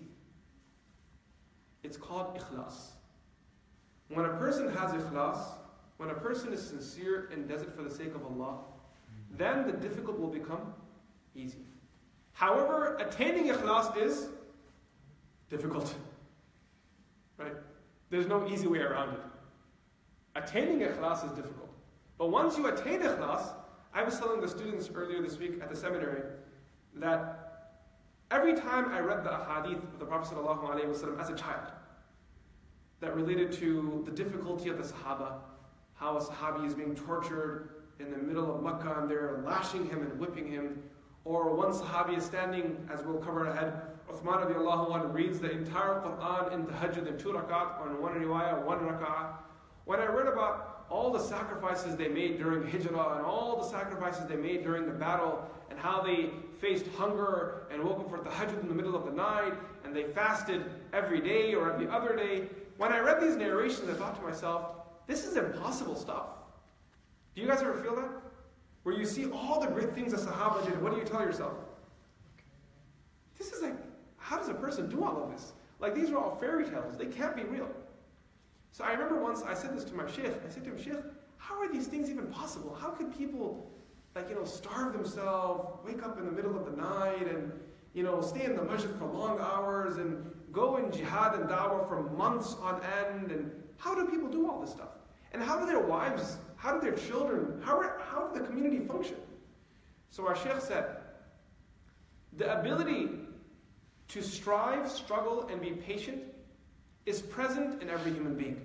It's called ikhlas. When a person has ikhlas, when a person is sincere and does it for the sake of Allah, then the difficult will become easy. However, attaining ikhlas is difficult. Right? There's no easy way around it. Attaining ikhlas is difficult. But once you attain ikhlas, I was telling the students earlier this week at the seminary that every time I read the ahadith of the Prophet ﷺ as a child that related to the difficulty of the Sahaba, how a Sahabi is being tortured in the middle of Makkah and they're lashing him and whipping him, or one Sahabi is standing, as we'll cover ahead, Uthman radiallahu anhu reads the entire Quran in tahajjud in 2 rakat, or in one riwayah, 1 rak'ah. When I read about all the sacrifices they made during Hijrah and all the sacrifices they made during the battle and how they faced hunger and woke up for tahajjud in the middle of the night and they fasted every day or every other day, when I read these narrations I thought to myself, this is impossible stuff. Do you guys ever feel that? Where you see all the great things the Sahaba did, what do you tell yourself? This is like, how does a person do all of this? Like, these are all fairy tales. They can't be real. So I remember once I said this to my sheikh. I said to him, Sheikh, how are these things even possible? How could people, starve themselves, wake up in the middle of the night and, stay in the masjid for long hours and go in jihad and da'wah for months on end? And how do people do all this stuff? And how do their wives, how do their children, how does the community function? So our sheikh said, the ability to strive, struggle, and be patient is present in every human being.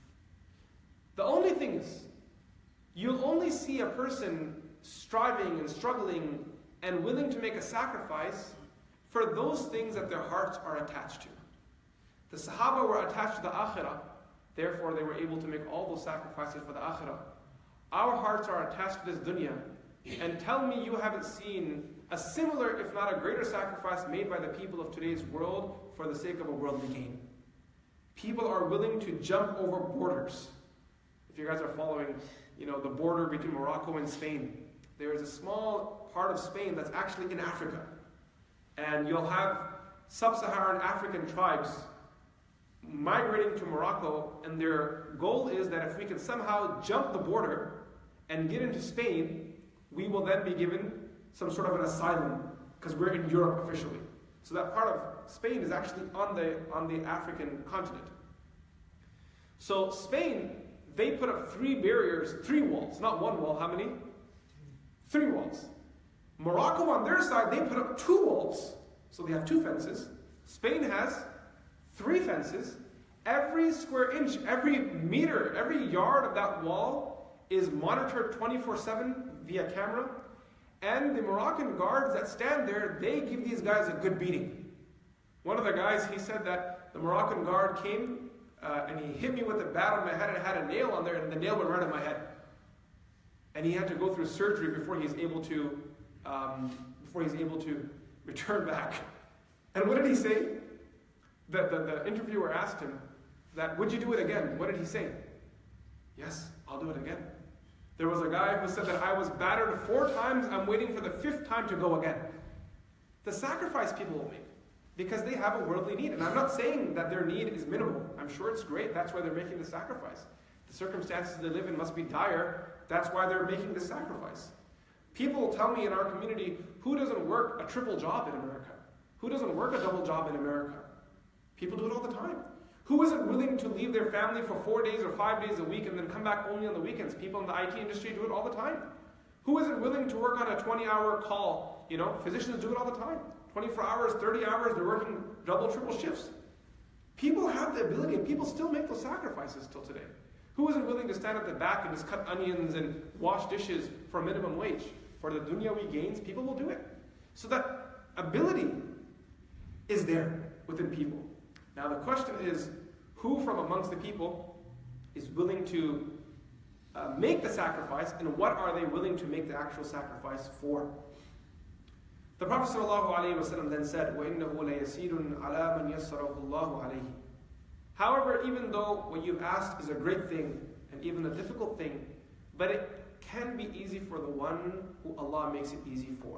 The only thing is, you'll only see a person striving and struggling and willing to make a sacrifice for those things that their hearts are attached to. The Sahaba were attached to the akhirah, therefore they were able to make all those sacrifices for the akhirah. Our hearts are attached to this dunya, and tell me you haven't seen a similar, if not a greater sacrifice made by the people of today's world for the sake of a worldly gain. People are willing to jump over borders. If you guys are following, the border between Morocco and Spain, there is a small part of Spain that's actually in Africa. And you'll have sub-Saharan African tribes migrating to Morocco, and their goal is that if we can somehow jump the border and get into Spain, we will then be given some sort of an asylum, because we're in Europe officially. So that part of Spain is actually on the African continent. So Spain, they put up 3 barriers, 3 walls, not 1 wall. How many? 3 walls. Morocco on their side, they put up 2 walls. So they have 2 fences. Spain has 3 fences. Every square inch, every meter, every yard of that wall is monitored 24/7 via camera. And the Moroccan guards that stand there, they give these guys a good beating. One of the guys, he said that the Moroccan guard came and he hit me with a bat on my head and had a nail on there, and the nail went right in my head. And he had to go through surgery before he's able to return back. And what did he say? The interviewer asked him that, would you do it again? What did he say? Yes, I'll do it again. There was a guy who said that I was battered 4 times, I'm waiting for the 5th time to go again. The sacrifice people will make, because they have a worldly need. And I'm not saying that their need is minimal. I'm sure it's great. That's why they're making the sacrifice. The circumstances they live in must be dire. That's why they're making the sacrifice. People tell me in our community, who doesn't work a triple job in America? Who doesn't work a double job in America? People do it all the time. Who isn't willing to leave their family for 4 days or 5 days a week and then come back only on the weekends? People in the IT industry do it all the time. Who isn't willing to work on a 20-hour call? Physicians do it all the time. 24 hours, 30 hours, they're working double, triple shifts. People have the ability, and people still make those sacrifices till today. Who isn't willing to stand at the back and just cut onions and wash dishes for a minimum wage? For the dunyawi gains, people will do it. So that ability is there within people. Now the question is, who from amongst the people is willing to make the sacrifice, and what are they willing to make the actual sacrifice for? The Prophet ﷺ then said, وَإِنَّهُ لَيَسِيرٌ عَلَى مَنْ يَسَّرَهُ اللَّهُ عَلَيْهِ. However, even though what you've asked is a great thing, and even a difficult thing, but it can be easy for the one who Allah makes it easy for.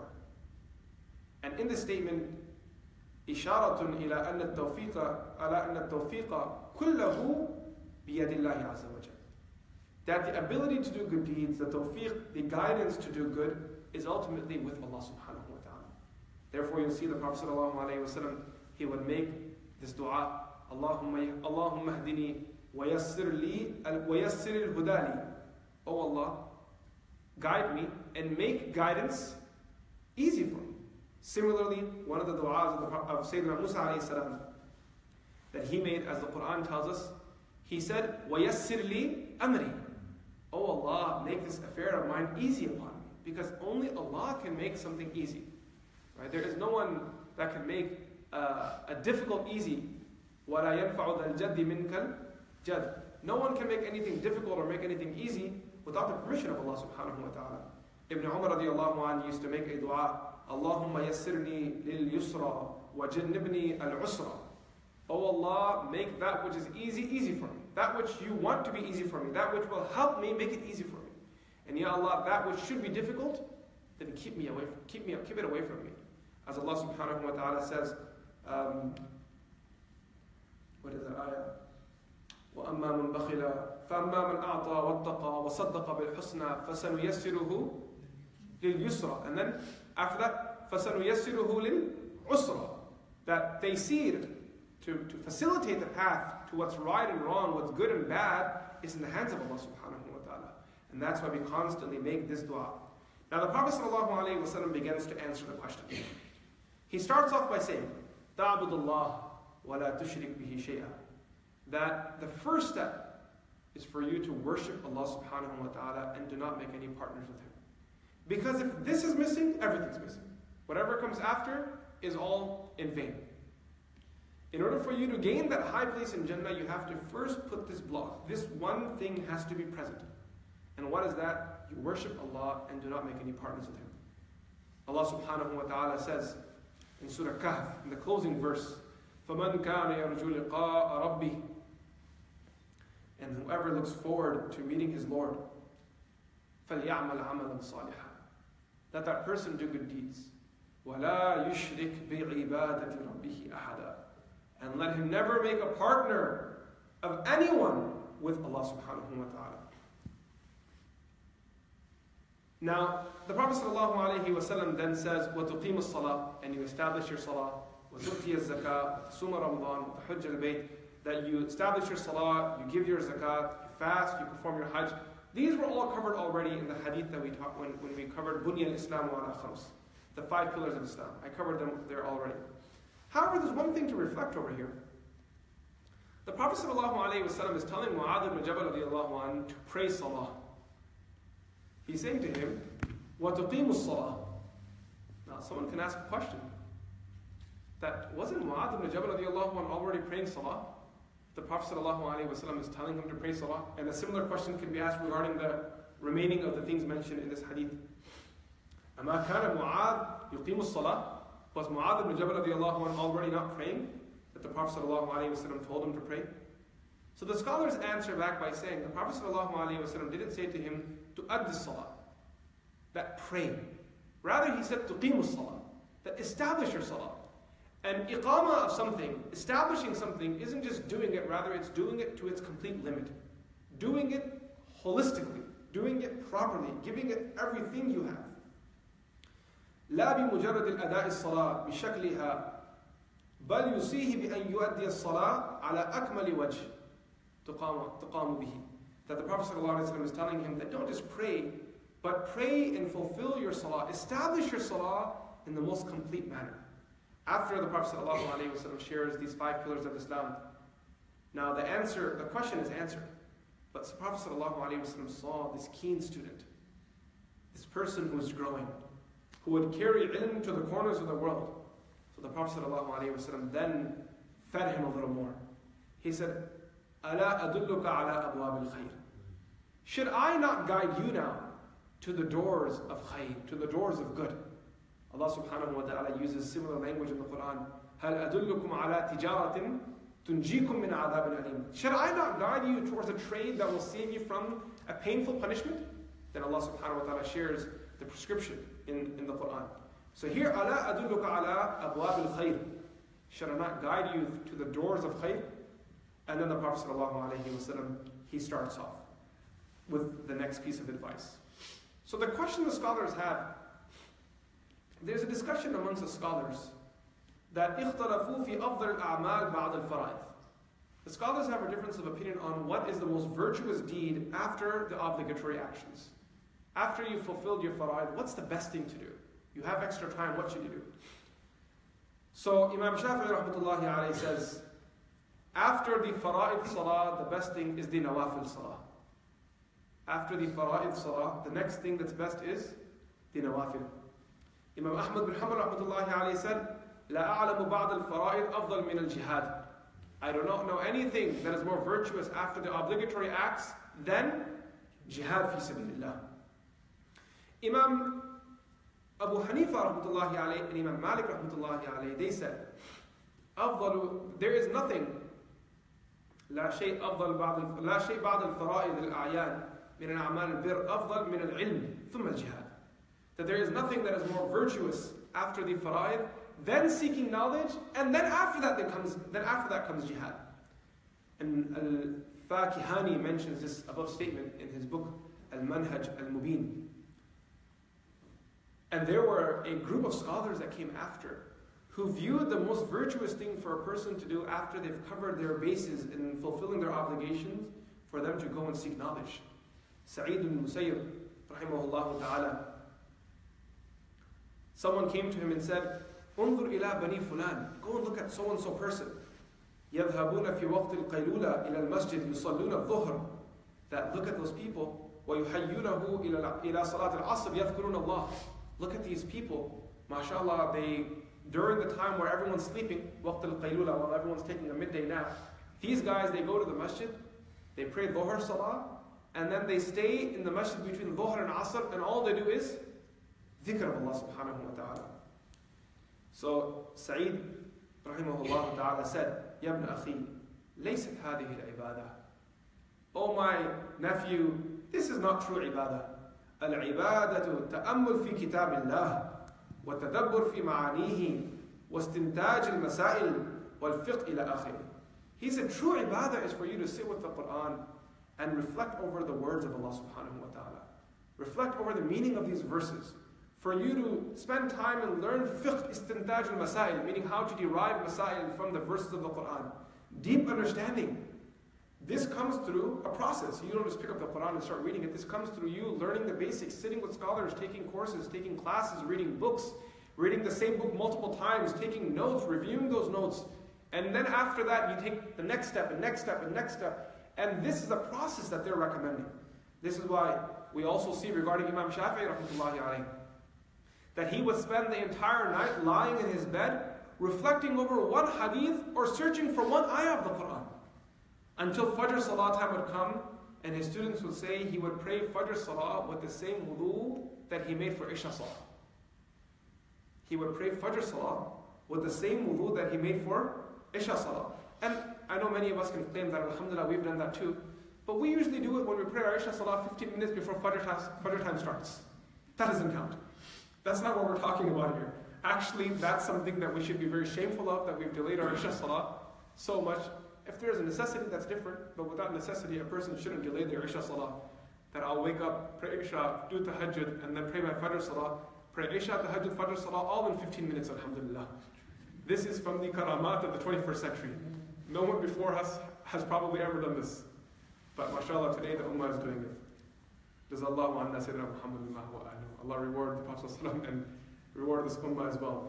And in this statement, إشارة إلى أن التوفيق كله بيد الله عز وجل. That the ability to do good deeds, the tawfiq, the guidance to do good, is ultimately with Allah subhanahu wa ta'ala. Therefore, you'll see the Prophet sallallahu alayhi wa sallam, he would make this dua, Allahumma hdini wa yassir al-huda li. Oh Allah, guide me and make guidance easy for me. Similarly, one of the du'as of Sayyidina Musa alayhi salam that he made, as the Quran tells us, he said, وَيَسِّرْ لِي أَمْرِي. Oh Allah, make this affair of mine easy upon me. Because only Allah can make something easy. Right? There is no one that can make a difficult easy. وَلَا يَنْفَعُ ذَا الْجَدِّ مِنْكَ الْجَدِّ. No one can make anything difficult or make anything easy without the permission of Allah subhanahu wa ta'ala. Ibn Umar radiallahu anhu used to make a dua, Allahumma yassirni lil yusra wa jannibni al usra. Oh Allah, make that which is easy for me. That which you want to be easy for me. That which will help me, make it easy for me. And Ya Allah, that which should be difficult, then keep it away from me. As Allah subhanahu wa ta'ala says, what is that ayah? وَأَمَّا مَنْ بَخِلَ فَأَمَّا مَنْ أَعْطَى وَاتَّقَى وَصَدَّقَ بِالْحُسْنَى فَسَنُيَسِّرُهُ لِلْيُسْرَى. And then after that, فَسَنُيَسِّرُهُ لِلْعُسْرَى. That taysir, to facilitate the path to what's right and wrong, what's good and bad, is in the hands of Allah subhanahu wa ta'ala. And that's why we constantly make this dua. Now the Prophet sallallahu alayhi wa sallam begins to answer the question. He starts off by saying, تَعْبُدُ اللَّهِ وَلَا تُشْرِكْ بِهِ شَيْئًا. That the first step is for you to worship Allah subhanahu wa ta'ala and do not make any partners with Him. Because if this is missing, everything's missing. Whatever comes after is all in vain. In order for you to gain that high place in Jannah, you have to first put this block. This one thing has to be present. And what is that? You worship Allah and do not make any partners with Him. Allah subhanahu wa ta'ala says in Surah Kahf, in the closing verse, فَمَنْ كَانَ يَرْجُو لِقَاءَ رَبِّهِ. And whoever looks forward to meeting his Lord, فَلْيَعْمَلْ عَمَلًا صَالِحًا. Let that person do good deeds. وَلَا يُشْرِكْ بِعِبَادَةِ رَبِّهِ أَحَدًا. And let him never make a partner of anyone with Allah subhanahu wa ta'ala. Now, the Prophet sallallahu alayhi wa sallam then says, وَتُقِيمُ الصَّلَاةِ. And you establish your salah. وَتُؤْتِيَ الزَّكَاةِ. وَتَصُومَ رَمَضَانَ. وَتَحُجَّ الْبَيْتِ. That you establish your salah, you give your zakat, you fast, you perform your hajj. These were all covered already in the hadith that we taught when we covered Bunya al-Islam wa ala khams, the 5 pillars of Islam. I covered them there already. However, there's one thing to reflect over here. The Prophet ﷺ is telling Mu'adh ibn Jabal radiallahu anhu to pray salah. He's saying to him, وَتُقِيمُ الصَّلَاةِ. Now someone can ask a question. That wasn't Mu'adh ibn Jabal radiallahu anhu already praying salah? The Prophet sallallahu alaihi wasallam is telling him to pray salah. And a similar question can be asked regarding the remaining of the things mentioned in this hadith. أَمَا كَانَ مُعَاذ يُقِيمُ الصَّلَاةِ Was Mu'adh ibn Jabal radiallahu anhu already not praying? That the Prophet sallallahu alaihi wasallam told him to pray? So the scholars answer back by saying the Prophet ﷺ didn't say to him to add the salah, that pray. Rather he said to qim salah, that establish your salah. And iqamah of something, establishing something, isn't just doing it, rather it's doing it to its complete limit. Doing it holistically, doing it properly, giving it everything you have. لا بمجرد الأداء الصلاة بشكلها بل يوصيه بأن يؤدي الصلاة على أكمل وجه تقام به. That the Prophet ﷺ is telling him that don't just pray, but pray and fulfill your salah. Establish your salah in the most complete manner. After the Prophet ﷺ shares these 5 pillars of Islam, now the question is answered. But the Prophet ﷺ saw this keen student, this person who was growing, who would carry ilm to the corners of the world. So the Prophet ﷺ then fed him a little more. He said, أَلَا أَدُلُّكَ عَلَىٰ أَبْوَابِ الْخَيْرِ Should I not guide you now to the doors of khayr, to the doors of good? Allah subhanahu wa ta'ala uses similar language in the Quran. هَلْ أَدُلُّكُمْ عَلَىٰ تِجَارَةٍ تُنْجِيكُم مِّنْ عَذَابٍ أَلِيمٍ Should I not guide you towards a trade that will save you from a painful punishment? Then Allah subhanahu wa ta'ala shares the prescription in the Quran. So here, أَلَا أَدُلُّكَ عَلَىٰ أَبْوَابِ الْخَيْرِ Should I not guide you to the doors of khayr? And then the Prophet ﷺ, he starts off with the next piece of advice. So the question the scholars have, there's a discussion amongst the scholars that اختلفوا في أفضل الأعمال بعد الفرائض. The scholars have a difference of opinion on what is the most virtuous deed after the obligatory actions. After you've fulfilled your fara'id, what's the best thing to do? You have extra time, what should you do? So Imam Shafi'i rahmatullahi alayhi says, after the fara'id salah, the best thing is the nawafil salah. After the fara'id salah, the next thing that's best is the nawafil. Imam Ahmad bin Hanbal rahmatullahi alayhi said, لا أعلم بعد الفرائض أفضل من الجهاد. I do not know anything that is more virtuous after the obligatory acts than jihad fi sabilillah. Imam Abu Hanifa rahmatullahi alayhi and Imam Malik rahmatullahi alayhi, they said, there is nothing لا شيء بعد الفرائض الأعيان من الأعمال البر أفضل من العلم ثم الجهاد. That there is nothing that is more virtuous after the fara'id than seeking knowledge, and then after that comes jihad. And Al-Fakihani mentions this above statement in his book Al-Manhaj Al-Mubin. And there were a group of scholars that came after who viewed the most virtuous thing for a person to do after they've covered their bases in fulfilling their obligations, for them to go and seek knowledge. Sa'id ibn Musayyib, rahimahullah ta'ala, someone came to him and said, انظر إلى بني فلان, go and look at so and so person. يذهبون في وقت القيلولة إلى المسجد يصلون الظهر. That look at those people. ويحيونه إلى صلاة العصر يذكرون الله. Look at these people. MashaAllah, they, during the time where everyone's sleeping, وقت القيلولة, while everyone's taking a midday nap, these guys, they go to the masjid, they pray Dhuhr Salah, and then they stay in the masjid between Dhuhr and Asr, and all they do is dhikr of Allah subhanahu wa ta'ala. So Sa'id rahimahullah ta'ala said, Ya ibn akhi, laysat hadihi al-ibadah. Oh my nephew, this is not true ibadah. Al-ibadatu ta'ammul fi kitabillah, wa tadabbur fi ma'anihi, wa istintaj al-masail, wal-fiqh ila akhirih. He said, true ibadah is for you to sit with the Quran and reflect over the words of Allah subhanahu wa ta'ala. Reflect over the meaning of these verses. For you to spend time and learn fiqh, istintaj al-masail, meaning how to derive masail from the verses of the Quran. Deep understanding. This comes through a process. You don't just pick up the Quran and start reading it. This comes through you learning the basics, sitting with scholars, taking courses, taking classes, reading books, reading the same book multiple times, taking notes, reviewing those notes. And then after that, you take the next step, and next step, and next step. And this is a process that they're recommending. This is why we also see regarding Imam Shafi'i rahmatullahi alayhi, that he would spend the entire night lying in his bed, reflecting over one hadith or searching for one ayah of the Quran. Until Fajr Salah time would come, and his students would say he would pray Fajr Salah with the same wudu that he made for Isha Salah. He would pray Fajr Salah with the same wudu that he made for Isha Salah. And I know many of us can claim that, alhamdulillah, we've done that too. But we usually do it when we pray our Isha Salah 15 minutes before Fajr time starts. That doesn't count. That's not what we're talking about here. Actually, that's something that we should be very shameful of, that we've delayed our Isha Salah so much. If there's a necessity, that's different. But without necessity, a person shouldn't delay their Isha Salah. That I'll wake up, pray Isha, do Tahajjud, and then pray my Fajr Salah. Pray Isha, Tahajjud, Fajr Salah, all in 15 minutes, alhamdulillah. This is from the karamat of the 21st century. No one before us has probably ever done this. But mashallah, today the ummah is doing it. Jazallahu anna Sayyidina Muhammad wa ahlihi. Allah reward the Prophet ﷺ and reward this ummah as well.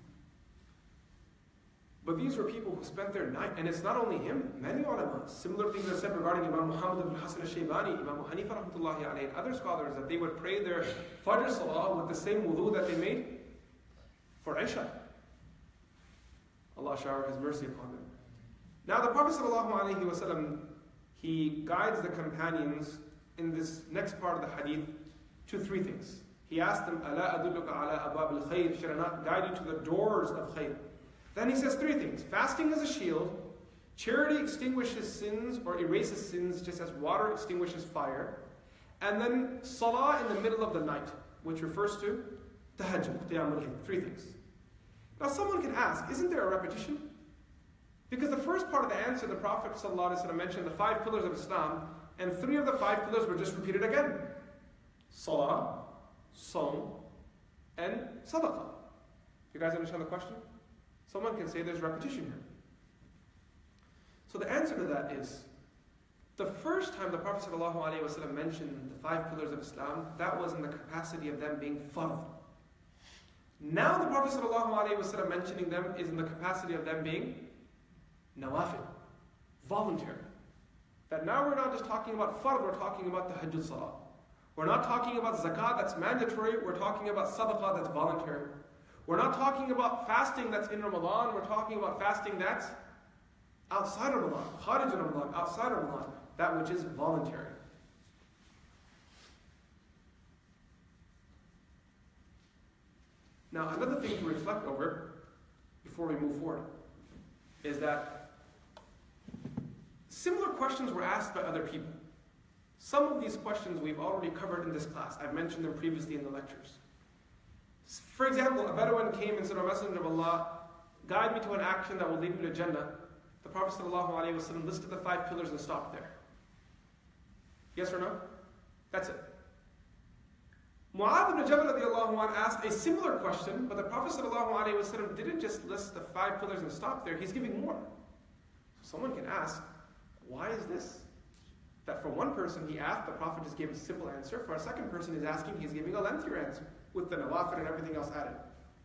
But these were people who spent their night, and it's not only him, many ulama. Similar things are said regarding Imam Muhammad ibn Hasan al-Shaybani, Imam Hanifa rahmatullahi alayhi, and other scholars, that they would pray their Fajr Salah with the same wudu that they made for Isha. Allah shower His mercy upon them. Now the Prophet ﷺ, he guides the companions in this next part of the hadith to three things. He asked them, "Ala adulluka ala abab al-khayr?" Should I not guide you to the doors of khayr? Then he says three things. Fasting is a shield. Charity extinguishes sins or erases sins just as water extinguishes fire. And then salah in the middle of the night, which refers to tahajjud, qiyamul layl. Three things. Now someone can ask, isn't there a repetition? Because the first part of the answer, the Prophet ﷺ mentioned the 5 pillars of Islam, and 3 of the 5 pillars were just repeated again. Salah, Sawm, and Sadaqah. You guys understand the question? Someone can say there's repetition here. So the answer to that is, the first time the Prophet ﷺ mentioned the 5 pillars of Islam, that was in the capacity of them being fard. Now the Prophet ﷺ mentioning them is in the capacity of them being nawafil, voluntary. That now we're not just talking about fard, we're talking about tahajjud salah. We're not talking about zakat that's mandatory, we're talking about sadaqah that's voluntary. We're not talking about fasting that's in Ramadan, we're talking about fasting that's outside of Ramadan, kharij of Ramadan, outside of Ramadan, that which is voluntary. Now another thing to reflect over before we move forward is that similar questions were asked by other people. Some of these questions we've already covered in this class. I've mentioned them previously in the lectures. For example, a Bedouin came and said, "O Messenger of Allah, guide me to an action that will lead me to Jannah." The Prophet ﷺ listed the 5 pillars and stopped there. Yes or no? That's it. Mu'adh ibn Jabal radiallahu anh asked a similar question, but the Prophet ﷺ didn't just list the 5 pillars and stop there. He's giving more. So someone can ask, why is this? That for one person he asked, the Prophet just gave a simple answer. For a second person he's asking, he's giving a lengthier answer with the nawafil and everything else added.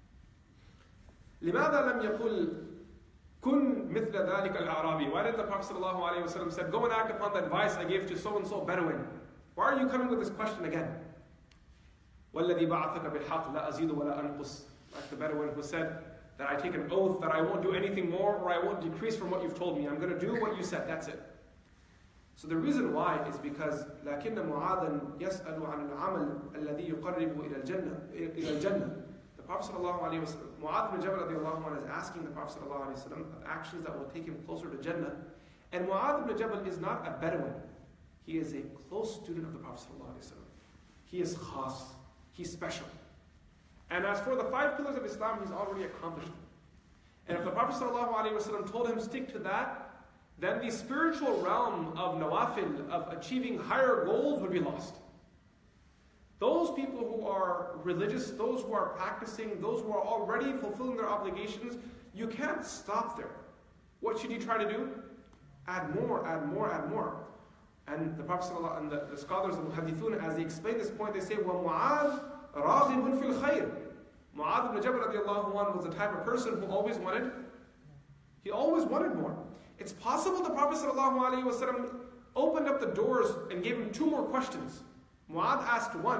لماذا لم يقل كن مثل ذلك الأعرابي? Why did the Prophet ﷺ said, go and act upon the advice I gave to so-and-so Bedouin? Why are you coming with this question again? وَالَّذِي بَعَثَكَ بِالْحَقِّ لَا أَزِيدُ وَلَا أَنْقُصُ. Like the Bedouin who said that I take an oath that I won't do anything more or I won't decrease from what you've told me. I'm going to do what you said, that's it. So the reason why is because لكن معاذا يسأل عن العمل الذي يقرب إلى الجنة. The Prophet ﷺ, Mu'adh ibn Jabal radiallahu anh is asking the Prophet ﷺ of actions that will take him closer to Jannah. And Mu'adh ibn Jabal is not a Bedouin. He is a close student of the Prophet ﷺ. He is khas. He's special. And as for the 5 pillars of Islam, he's already accomplished them. And if the Prophet ﷺ told him stick to that, then the spiritual realm of nawafil, of achieving higher goals, would be lost. Those people who are religious, those who are practicing, those who are already fulfilling their obligations, you can't stop there. What should you try to do? Add more, add more, add more. And the Prophet ﷺ and the scholars of Muhaddithun, as they explain this point, they say, وَمُعَاذ رَاغِبٌ فِي الْخَيْرِ. Mu'adh ibn Jabal radiallahu anh was the type of person who always wanted more. It's possible the Prophet ﷺ opened up the doors and gave him 2 more questions. Mu'adh asked one,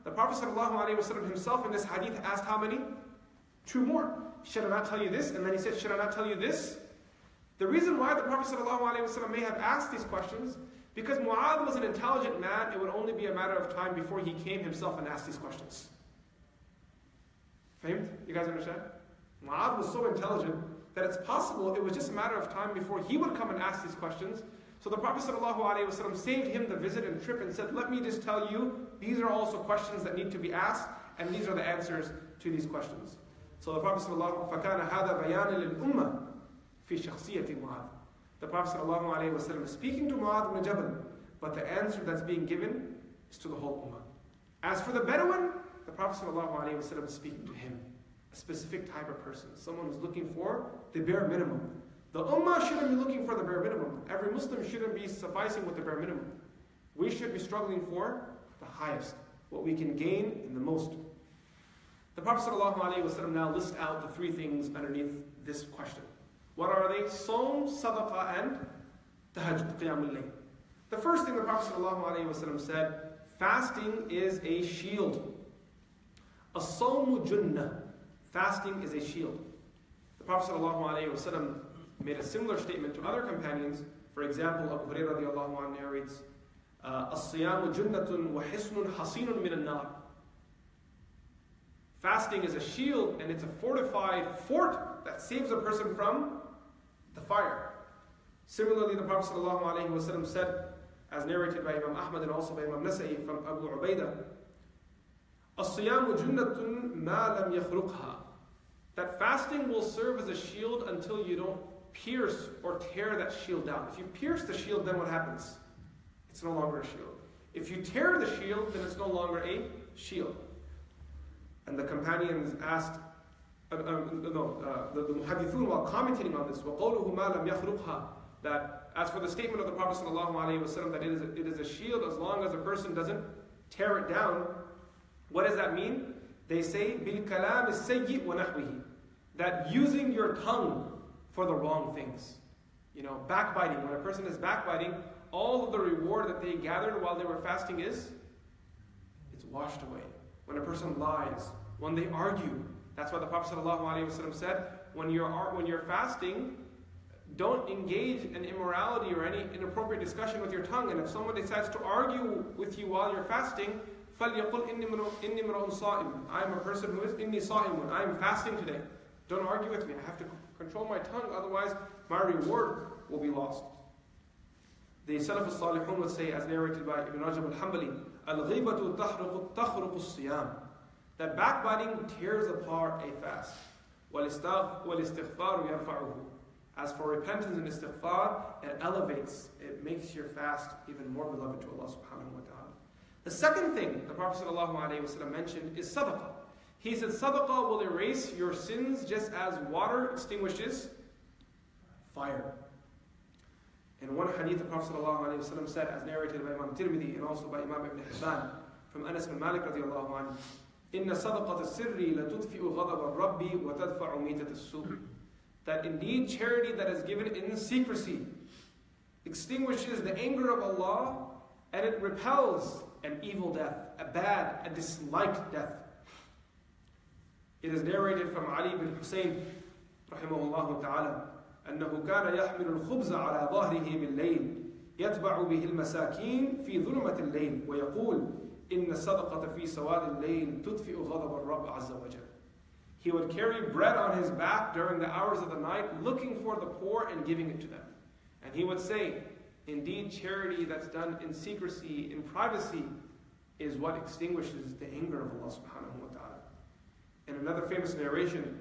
The Prophet ﷺ himself in this hadith asked how many? 2 more. Should I not tell you this? And then he said, should I not tell you this? The reason why the Prophet ﷺ may have asked these questions, because Mu'adh was an intelligent man, it would only be a matter of time before he came himself and asked these questions. Fahimed? You guys understand? Mu'adh was so intelligent that it's possible it was just a matter of time before he would come and ask these questions. So the Prophet ﷺ saved him the visit and trip and said, let me just tell you, these are also questions that need to be asked, and these are the answers to these questions. So the Prophet فَكَانَ هَذَا بَيَانًا لِلْأُمَّةِ فِي شَخْصِيَّةِ مُعَاذ. The Prophet ﷺ is speaking to Mu'adh ibn Jabal, but the answer that's being given is to the whole ummah. As for the Bedouin, the Prophet ﷺ is speaking to him, a specific type of person, someone who's looking for the bare minimum. The ummah shouldn't be looking for the bare minimum. Every Muslim shouldn't be sufficing with the bare minimum. We should be struggling for the highest, what we can gain in the most. The Prophet ﷺ now lists out the 3 things underneath this question. What are they? Sawm, sadaqah, and tahajjud, qiyamul layl. The first thing the Prophet ﷺ said, fasting is a shield. As-sawmu junnah. Fasting is a shield. The Prophet ﷺ made a similar statement to other companions. For example, Abu Hurairah radiallahu anhu narrates, As-siyamu junnatun wa hisnun hasinun min an-nar. Fasting is a shield and it's a fortified fort that saves a person from the fire. Similarly, the Prophet ﷺ said, as narrated by Imam Ahmad and also by Imam Nasa'i from Abu Ubaidah, As-siyamu junnatun ma lam yakhruqha. That fasting will serve as a shield until you don't pierce or tear that shield down. If you pierce the shield, then what happens? It's no longer a shield. If you tear the shield, then it's no longer a shield. And the companions asked, the muhaddithun, while commenting on this, وَقَوْلُهُ مَا لَمْ يَخْرُقْهَا, that as for the statement of the Prophet ﷺ that it is a shield as long as a person doesn't tear it down, what does that mean? They say, بِالْكَلَامِ السَّيِّئِ وَنَحْوِهِ, that using your tongue for the wrong things. Backbiting. When a person is backbiting, all of the reward that they gathered while they were fasting it's washed away. When a person lies, when they argue, that's why the Prophet ﷺ said, when you're fasting, don't engage in immorality or any inappropriate discussion with your tongue. And if someone decides to argue with you while you're fasting, فَلْيَقُلْ إِنِّي امْرَؤٌ صَائِمٌ, I am a person who is إِنِّي صَائِمٌ, I am fasting today. Don't argue with me. I have to control my tongue, otherwise my reward will be lost. The Salaf al-Salihun would say, as narrated by Ibn Rajab al-Hanbali, al-ghibatu takhruqu as-siyam, that backbiting tears apart a fast. وَالْإِسْتِغْفَارُ يَرْفَعُهُ. As for repentance and istighfar, it elevates, it makes your fast even more beloved to Allah subhanahu wa ta'ala. The second thing the Prophet ﷺ mentioned is sadaqah. He said sadaqah will erase your sins just as water extinguishes fire. In one hadith, the Prophet ﷺ said, as narrated by Imam Tirmidhi and also by Imam Ibn Hibban, from Anas bin Malik radiallahu anhu, إِنَّ صَدَقَةَ السِّرِّ لَتُطْفِئُ غَضَبَ الرَّبِّ وَتَدْفَعُ مِيتَةَ السُّوءِ. That indeed charity that is given in secrecy extinguishes the anger of Allah and it repels an evil death, a bad, a disliked death. It is narrated from Ali bin Hussein rahimahullah ta'ala أنه كان يحمل الخبز على ظهره بالليل يتبع به المساكين في ظلمة الليل ويقول إن الصدقة في سواد الليل تطفئ غضب الرب عز وجل. He would carry bread on his back during the hours of the night, looking for the poor and giving it to them. And he would say, indeed, charity that's done in secrecy, in privacy, is what extinguishes the anger of Allah subhanahu wa ta'ala. In another famous narration,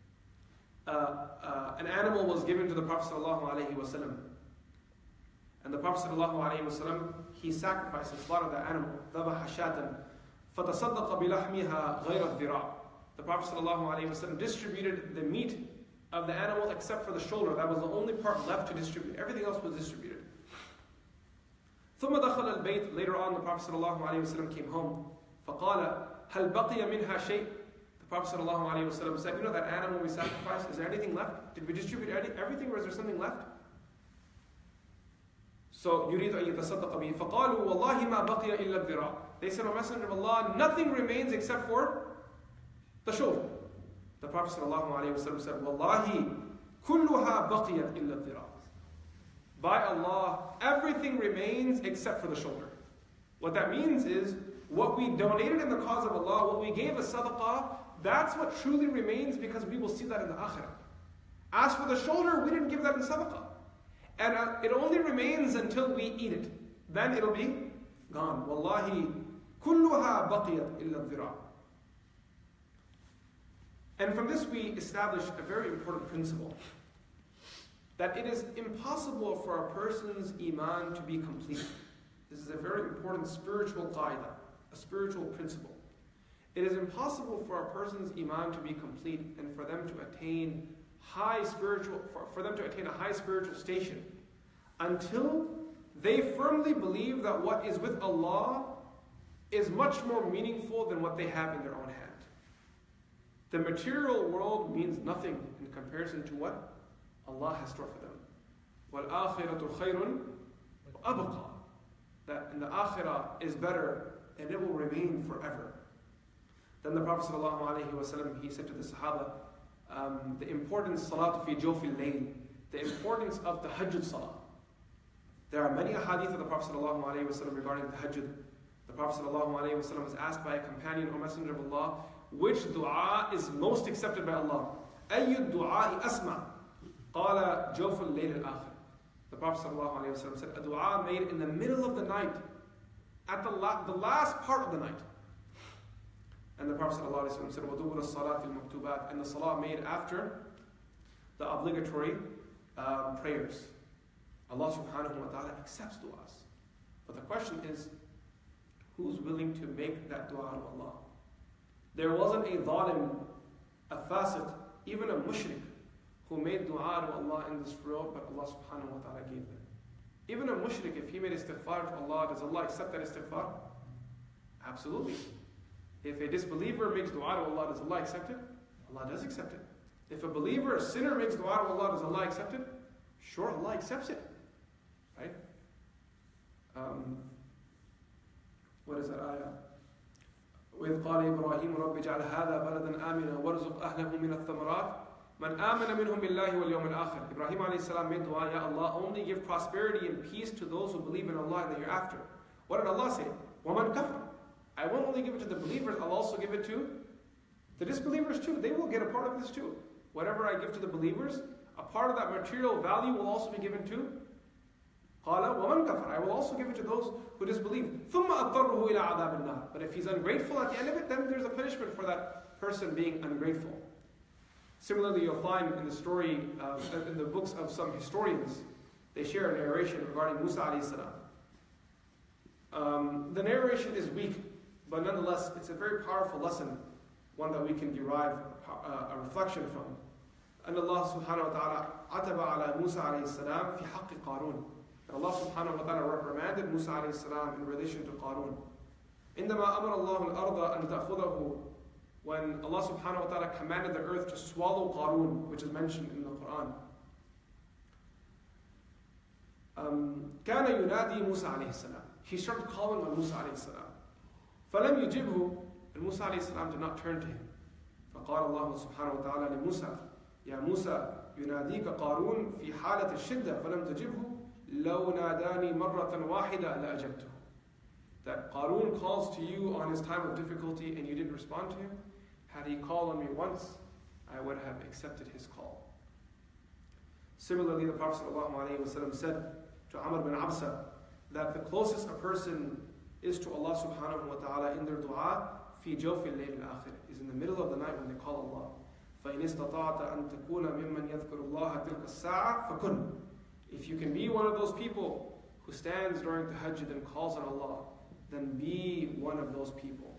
an animal was given to the Prophet sallallahu alaihi wasallam. And the Prophet sallallahu alaihi wasallam, he sacrificed and slaughtered the animal. ذبح شاة فتصدق بلحمها غير الذراع. The Prophet ﷺ distributed the meat of the animal except for the shoulder. That was the only part left to distribute. Everything else was distributed. ثم دخل البيت. Later on, the Prophet ﷺ came home. فقال هل بقي منها شيء. The Prophet ﷺ said, that animal we sacrificed, is there anything left? Did we distribute everything, or is there something left? So يريد أن يتصدق به. فقالوا والله ما بقي إلا الذراع. They said, O Messenger of Allah, nothing remains except for the shoulder. The Prophet ﷺ said, Wallahi, kulluha baqiyat illa dhira. By Allah, everything remains except for the shoulder. What that means is, what we donated in the cause of Allah, what we gave as sadaqah, that's what truly remains, because we will see that in the akhirah. As for the shoulder, we didn't give that in sadaqah. And it only remains until we eat it. Then it'll be gone. Wallahi, kulluha baqiyat illa dhira. And from this we establish a very important principle. That it is impossible for a person's iman to be complete. This is a very important spiritual qaida, a spiritual principle. It is impossible for a person's iman to be complete and for them to attain for them to attain a high spiritual station until they firmly believe that what is with Allah is much more meaningful than what they have in their own hand. The material world means nothing in comparison to what Allah has stored for them. وَالْآخِرَةُ خَيْرٌ وَأَبْقَى. That in the akhirah is better and it will remain forever. Then the Prophet ﷺ, he said to the Sahaba, the importance salatu fi jawfil layl, the importance of the tahajjud salah. There are many ahadith of the Prophet ﷺ regarding the tahajjud. The Prophet ﷺ was asked by a companion, O Messenger of Allah, which dua is most accepted by Allah? أَيُّ الدُّعَاءِ أَسْمَعُ قَالَ جَوْفُ اللَّيْلِ الْآخِرِ. The Prophet ﷺ said, a dua made in the middle of the night, at the last part of the night. And the Prophet ﷺ said, وَدُبُرَ الصَّلَاةِ الْمَكْتُوبَاتِ, and the salah made after the obligatory prayers. Allah subhanahu wa ta'ala accepts du'as. But the question is, who's willing to make that dua to Allah? There wasn't a zalim, a fasiq, even a mushrik, who made dua to Allah in this world, but Allah subhanahu wa ta'ala gave them. Even a mushrik, if he made istighfar to Allah, does Allah accept that istighfar? Absolutely. If a disbeliever makes dua to Allah, does Allah accept it? Allah does accept it. If a believer, a sinner makes dua to Allah, does Allah accept it? Sure, Allah accepts it. Right? What is that ayah? وإذ قال إبراهيم رب اجعل هذا بلدا آمنا وارزق أهله من الثمرات من آمن منهم بالله واليوم الآخر. Ibrahim alayhi salam made dua, Ya Allah, only give prosperity and peace to those who believe in Allah and the hereafter. What did Allah say? وَمَنْ كَفَرَ. I won't only give it to the believers, I'll also give it to the disbelievers too. They will get a part of this too. Whatever I give to the believers, a part of that material value will also be given to قَالَ وَمَنْ كَفَرَ. I will also give it to those who disbelieve. ثُمَّ أَضْطَرُّهُ إِلَىٰ عَذَابِ النَّارِ. But if he's ungrateful at the end of it, then there's a punishment for that person being ungrateful. Similarly, you'll find in the story, in the books of some historians, they share a narration regarding Musa alayhi salam. The narration is weak, but nonetheless, it's a very powerful lesson, one that we can derive a reflection from. And Allah subhanahu wa ta'ala ataba ala Musa alayhi salam fi haqqi Qarun. Allah subhanahu wa ta'ala reprimanded Musa alayhi salam in relation to Qarun. عندما أمر الله الأرض أن تأخذه, when Allah subhanahu wa ta'ala commanded the earth to swallow Qarun, which is mentioned in the Quran. كان ينادي موسى عليه السلام. He started calling on Musa alayhi salam. فلم يجبه, and Musa alayhi salam did not turn to him. فقال الله سبحانه وتعالى لموسى يا موسى يناديك قارون في حالة الشدة فلم تجبه لو ناداني مرة واحدة لأجبته. That Qarun calls to you on his time of difficulty and you didn't respond to him. Had he called on me once, I would have accepted his call. Similarly, the Prophet ﷺ said to Amr bin Absa that the closest a person is to Allah subhanahu wa ta'ala in their dua fi jawfil layl al-akhir, is in the middle of the night when they call Allah. فَإِنِ اسْتَطَعْتَ أَن تَكُونَ مِمَّنْ يَذْكُرُ اللَّهَ تِلْكَ السَّاعَةِ فَكُنْ. If you can be one of those people who stands during tahajjud and calls on Allah, then be one of those people.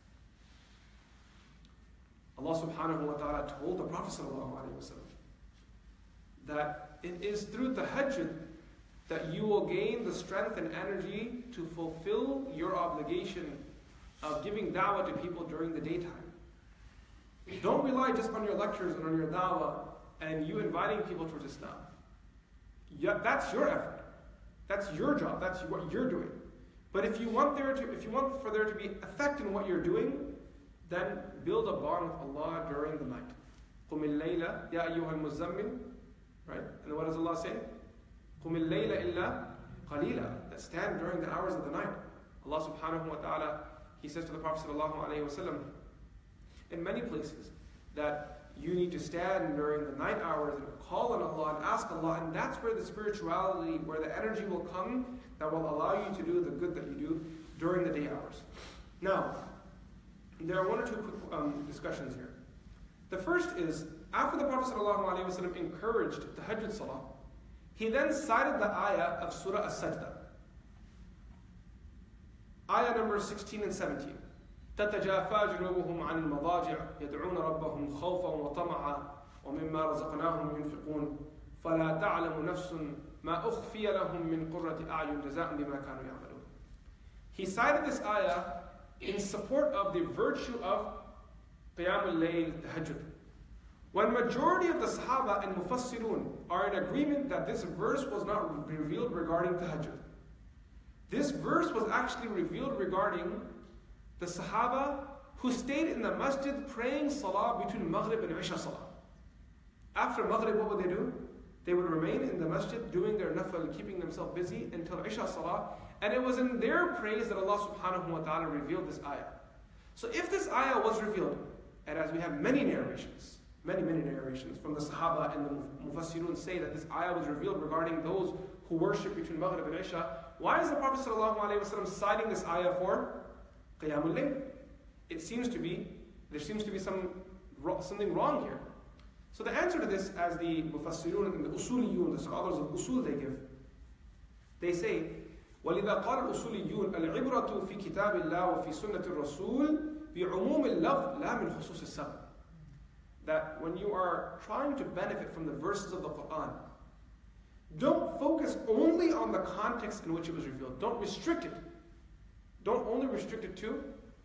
Allah subhanahu wa ta'ala told the Prophet sallallahu alaihi wasallam that it is through tahajjud that you will gain the strength and energy to fulfill your obligation of giving da'wah to people during the daytime. Don't rely just on your lectures and on your da'wah and you inviting people towards Islam. Yeah, that's your effort. That's your job. That's what you're doing. But if you want for there to be effect in what you're doing, then build a bond with Allah during the night. قُمِ اللَّيْلَ يَا أَيُّهَا الْمُزَّمِّلُ. Right? And then what does Allah say? قُمِ اللَّيْلَ إِلَّا قَلِيلًا. That stand during the hours of the night. Allah subhanahu wa ta'ala, He says to the Prophet sallallahu alayhi wa sallam, in many places, that you need to stand during the night hours and call on Allah and ask Allah, and that's where the spirituality, where the energy will come that will allow you to do the good that you do during the day hours. Now, there are one or two quick discussions here. The first is, after the Prophet ﷺ encouraged the Tahajjud Salah, he then cited the ayah of Surah As-Sajdah. Ayah number 16 and 17. تَتَجَافَى جُنُوبُهُمْ عَنِ الْمَضَاجِعِ يَدْعُونَ رَبَّهُمْ خَوْفًا وَطَمَعًا وَمِمَّا رَزَقْنَاهُمْ يُنْفِقُونَ فَلَا تَعْلَمُ نَفْسٌ مَا أُخْفِيَ لَهُم مِّن قُرَّةِ أَعْيُنٍ جَزَاءً بِمَا كَانُوا يَعْمَلُونَ. He cited this ayah in support of the virtue of Qiyamul Layl, Tahajjud. When majority of the Sahaba and Mufassirun are in agreement that this verse was not revealed regarding Tahajjud. This verse was actually revealed regarding the Sahaba who stayed in the masjid praying Salah between Maghrib and Isha Salah. After Maghrib, what would they do? They would remain in the masjid doing their nafal, keeping themselves busy until Isha Salah. And it was in their praise that Allah subhanahu wa ta'ala revealed this ayah. So if this ayah was revealed, and as we have many narrations from the Sahaba and the Mufassirun say that this ayah was revealed regarding those who worship between Maghrib and Isha, why is the Prophet ﷺ citing this ayah for Qiyamul Layl? There seems to be something wrong here. So the answer to this, as the Mufassirun and the Usuliyun, the scholars of Usul, they say, وَلِذَا قَالَ الْأُصُولِيُّونَ الْعِبْرَةُ فِي كِتَابِ اللَّهِ وَفِي سُنَّةِ الرَّسُولِ بِعُمُومِ اللَّفْظِ لَا مِنْ خُصُوصِ السَّبْبِ. That when you are trying to benefit from the verses of the Quran, don't focus only on the context in which it was revealed. Don't restrict it. Don't only restrict it to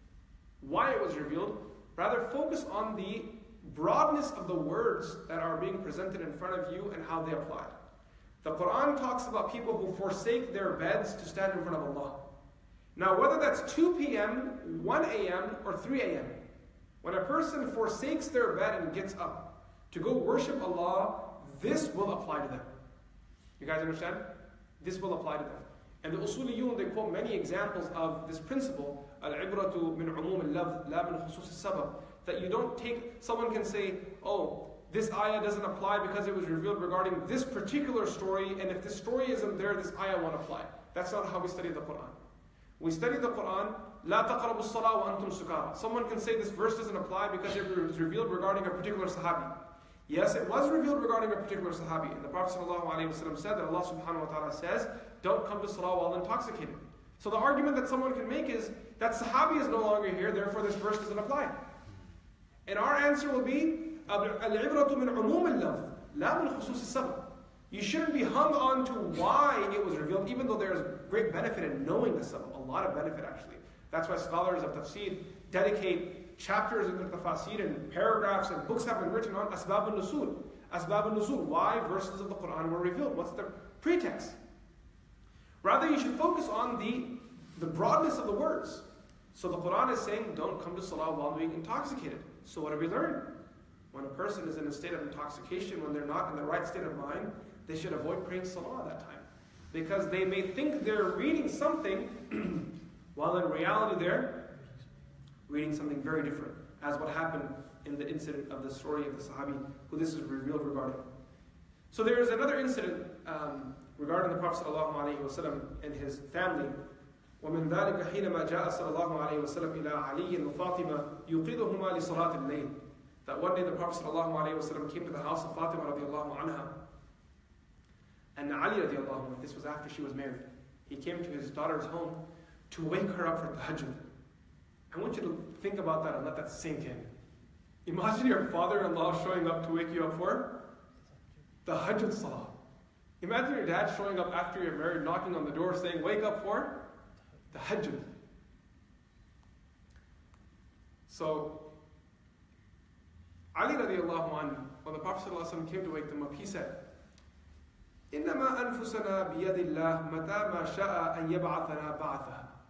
why it was revealed. Rather, focus on the broadness of the words that are being presented in front of you and how they apply. The Quran talks about people who forsake their beds to stand in front of Allah. Now, whether that's 2 p.m., 1 a.m., or 3 a.m., when a person forsakes their bed and gets up to go worship Allah, this will apply to them. You guys understand? This will apply to them. And the Usuliyun, they quote many examples of this principle, al-ibratu min umum al-lafz la min khusus al-sabab, that you don't take, someone can say, oh, this ayah doesn't apply because it was revealed regarding this particular story, and if this story isn't there, this ayah won't apply. That's not how we study the Quran. We study the Quran, لا تقربوا الصلاة وأنتم سكارى. Someone can say this verse doesn't apply because it was revealed regarding a particular Sahabi. Yes, it was revealed regarding a particular Sahabi. And the Prophet ﷺ said that Allah subhanahu wa ta'ala says, don't come to Salah while intoxicated. So the argument that someone can make is that Sahabi is no longer here, therefore this verse doesn't apply. And our answer will be, الْعِبْرَةُ مِنْ عُمُومِ اللَّفْظِ لَا مِنْ خُصُوصِ السَّبَبِ. You shouldn't be hung on to why it was revealed, even though there's great benefit in knowing the sabab. A lot of benefit, actually. That's why scholars of tafsir dedicate chapters in the tafsir and paragraphs and books have been written on asbab al-nusul. Asbab al-nusul, why verses of the Quran were revealed. What's the pretext? Rather, you should focus on the broadness of the words. So the Quran is saying, don't come to Salah while being intoxicated. So what do we learn? When a person is in a state of intoxication, when they're not in the right state of mind, they should avoid praying Salah at that time. Because they may think they're reading something, while in reality they're reading something very different, as what happened in the incident of the story of the Sahabi, who this is revealed regarding. So there is another incident regarding the Prophet ﷺ and his family. ومن ذلك حينما جاء صلى الله عليه وسلم إلى علي وفاطمة يوقظهما لصلاة الليل. That one day the Prophet ﷺ came to the house of Fatima radiallahu anha, and Ali radiallahu anha, this was after she was married. He came to his daughter's home to wake her up for tahajjud. I want you to think about that and let that sink in. Imagine your father-in-law showing up to wake you up for the tahajjud salah. Imagine your dad showing up after you're married, knocking on the door saying, wake up for the tahajjud. So, Ali radiallahu anhu, when the Prophet ﷺ came to wake them up, he said, إِنَّمَا أَنفُسَنَا بِيَدِ اللَّهِ مَتَى مَا شَاءَ أَن يَبْعَثَنَا بَعَثَهَا.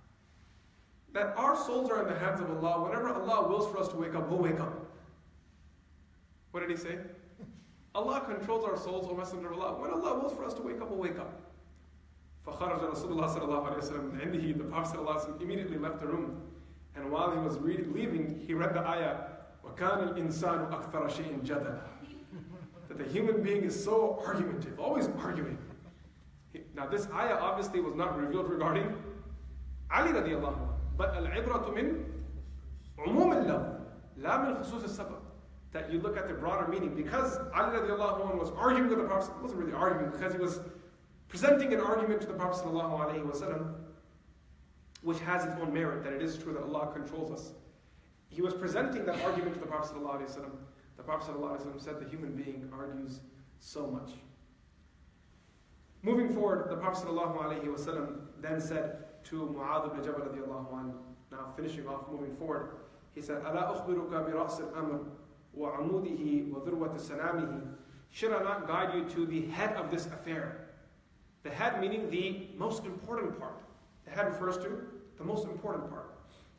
that our souls are in the hands of Allah. Whenever Allah wills for us to wake up, we'll wake up. What did he say? Allah controls our souls, O Messenger of Allah. When Allah wills for us to wake up, we'll wake up. فَخَرَجَ رَسُولُ اللَّهِ صَلَّى اللَّهُ عَلَيْهِ وَسَلَّمْ مِنْ عِنْدِهِ. The Prophet ﷺ immediately left the room. And while he was leaving, he read the ayah, وَكَانَ الْإِنسَانُ أَكْثَرَ شَيْءٍ جَدَلًا. That the human being is so argumentative, always arguing. Now this ayah obviously was not revealed regarding Ali radiallahu anhu. But al-ibratu min umum al-lafz, la min khusus al-sabab. That you look at the broader meaning. Because Ali radiallahu anhu was arguing with the Prophet, it wasn't really arguing, because he was presenting an argument to the Prophet sallallahu alaihi wasallam, which has its own merit, that it is true that Allah controls us. He was presenting that argument to the Prophet sallallahu alaihi wasallam. The Prophet sallallahu alaihi wasallam said the human being argues so much. Moving forward, the Prophet sallallahu alaihi wasallam then said to Mu'adh ibn Jabal radiallahu anhu, now finishing off, moving forward, he said, أَلَا أُخْبِرُكَ بِرَأْسِ الْأَمْرِ وَعَمُودِهِ وَذُرْوَةِ سَنَامِهِ. Should I not guide you to the head of this affair? The head meaning the most important part. The head refers to the most important part.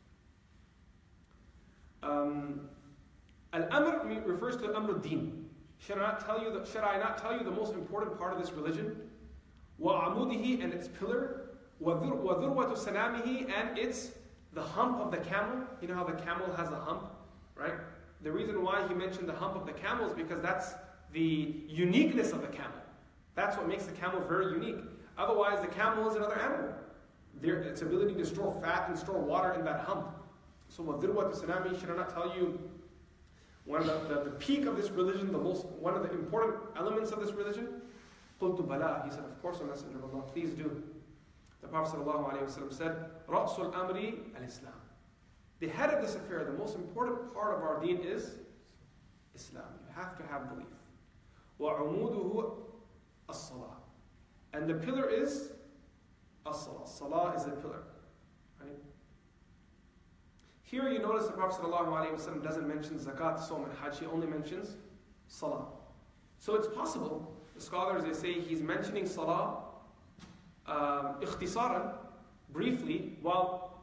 Al-Amr refers to Amr al-Din. Should I not tell you the most important part of this religion? وَعَمُودِهِ, and its pillar. وَذُرْوَةُ سَنَامِهِ, and it's the hump of the camel. You know how the camel has a hump, right? The reason why he mentioned the hump of the camel is because that's the uniqueness of the camel. That's what makes the camel very unique. Otherwise, the camel is another animal. Its ability to store fat and store water in that hump. So, وَذُرْوَةُ سَنَامِهِ, should I not tell you one of the peak of this religion, one of the important elements of this religion? قُلْتُ بَلَا. He said, of course, O Messenger of Allah, please do. The Prophet ﷺ said, رَأْسُ الْأَمْرِ الْإِسْلَامِ. The head of this affair, the most important part of our deen is Islam. You have to have belief. وَعُمُودُهُ الصَّلَاةِ. And the pillar is as-salah. Salah is a pillar. Right? Here you notice the Prophet ﷺ doesn't mention zakat, sawm, and hajj. He only mentions salah. So it's possible, the scholars, they say he's mentioning salah ikhtisaran, briefly, while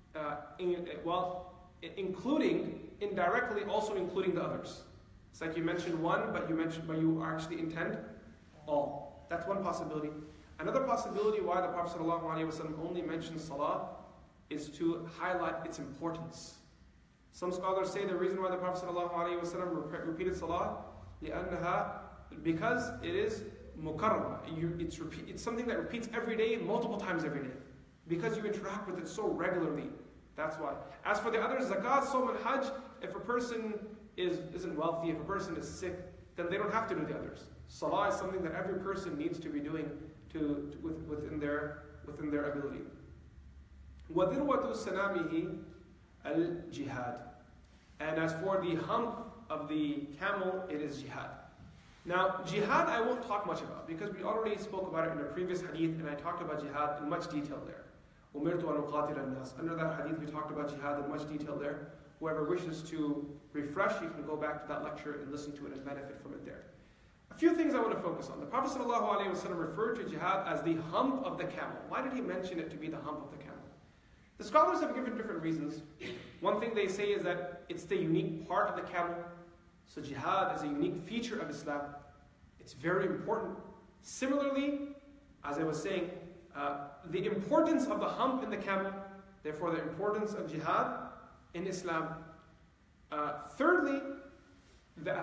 indirectly also including the others. It's like you mentioned one, but you actually intend all. That's one possibility. Another possibility why the Prophet ﷺ only mentions salah is to highlight its importance. Some scholars say the reason why the Prophet ﷺ repeated salah because it is mukarrama. It's something that repeats every day, multiple times every day. Because you interact with it so regularly. That's why. As for the others, zakat, sawm, and hajj, if a person isn't wealthy, if a person is sick, then they don't have to do the others. Salah is something that every person needs to be doing within their ability. وَذِرْوَةُ سَنَامِهِ الْجِهَادِ. And as for the hump of the camel, it is jihad. Now, jihad I won't talk much about because we already spoke about it in a previous hadith, and I talked about jihad in much detail there. أُمِرْتُ أَنْ أُقَاتِلَ النَّاسَ. Under that hadith we talked about jihad in much detail there. Whoever wishes to refresh, you can go back to that lecture and listen to it and benefit from it there. A few things I want to focus on. The Prophet ﷺ referred to jihad as the hump of the camel. Why did he mention it to be the hump of the camel? The scholars have given different reasons. One thing they say is that it's the unique part of the camel. So jihad is a unique feature of Islam. It's very important. Similarly, as I was saying, the importance of the hump in the camel, therefore the importance of jihad in Islam. Thirdly, the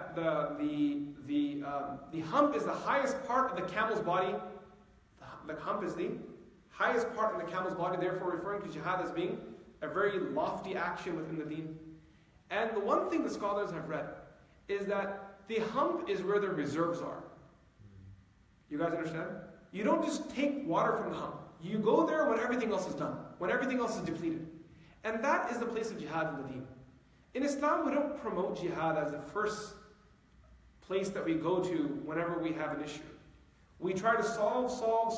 hump is the highest part of the camel's body. The hump is the highest part of the camel's body, therefore referring to jihad as being a very lofty action within the deen. And the one thing the scholars have read is that the hump is where the reserves are. You guys understand? You don't just take water from the hump. You go there when everything else is done, when everything else is depleted. And that is the place of jihad in the deen. In Islam, we don't promote jihad as the first place that we go to whenever we have an issue. We try to solve.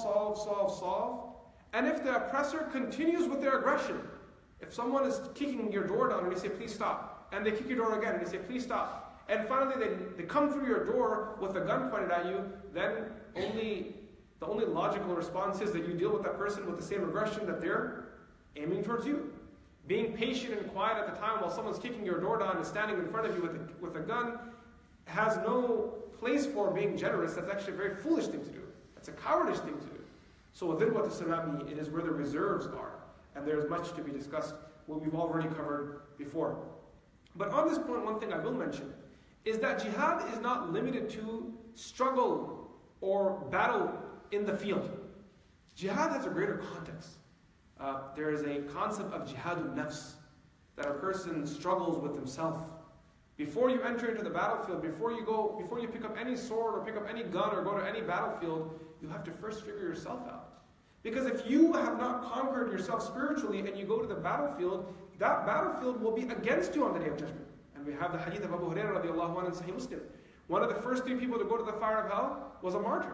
And if the oppressor continues with their aggression, if someone is kicking your door down and you say, please stop, and they kick your door again and you say, please stop, and finally they come through your door with a gun pointed at you, then the only logical response is that you deal with that person with the same aggression that they're aiming towards you. Being patient and quiet at the time while someone's kicking your door down and standing in front of you with a gun has no place for being generous. That's actually a very foolish thing to do. That's a cowardice thing to do. So with dhirwat as-sinami, it is where the reserves are. And there is much to be discussed, what we've already covered before. But on this point, one thing I will mention is that jihad is not limited to struggle or battle in the field. Jihad has a greater context. There is a concept of jihadun nafs, that a person struggles with himself. Before you enter into the battlefield, before you pick up any sword or pick up any gun or go to any battlefield, you have to first figure yourself out. Because if you have not conquered yourself spiritually and you go to the battlefield, that battlefield will be against you on the Day of Judgment. And we have the hadith of Abu Hurairah radiallahu anhu in Sahih Muslim. One of the first 3 people to go to the fire of hell was a martyr.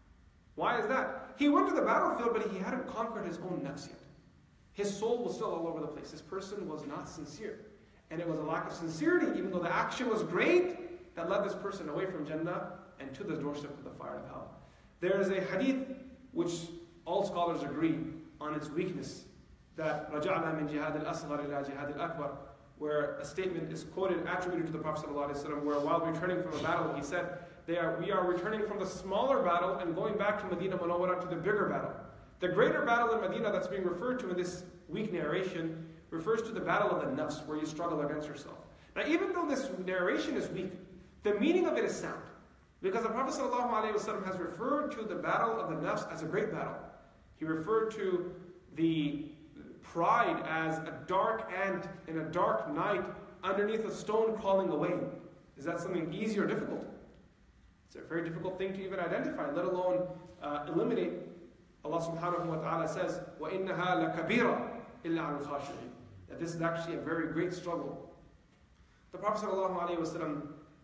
Why is that? He went to the battlefield, but he hadn't conquered his own nafs yet. His soul was still all over the place. This person was not sincere. And it was a lack of sincerity, even though the action was great, that led this person away from Jannah and to the doorstep of the fire of hell. There is a hadith which all scholars agree on its weakness, that رَجَعْنَا مِنْ جِهَادِ الْأَصْغَرِ إِلَى جِهَادِ الْأَكْبَرِ, where a statement is quoted, attributed to the Prophet ﷺ, where while returning from a battle, he said, we are returning from the smaller battle and going back to Medina Munawwara to the bigger battle. The greater battle in Medina that's being referred to in this weak narration refers to the battle of the nafs, where you struggle against yourself. Now, even though this narration is weak, the meaning of it is sound. Because the Prophet ﷺ has referred to the battle of the nafs as a great battle. He referred to the pride as a dark ant in a dark night underneath a stone crawling away. Is that something easy or difficult? It's a very difficult thing to even identify, let alone eliminate. Allah subhanahu wa ta'ala says, وَإِنَّهَا لَكَبِيرًا إِلَّا عَلَى الْخَاشِعِينَ, that this is actually a very great struggle. The Prophet ﷺ,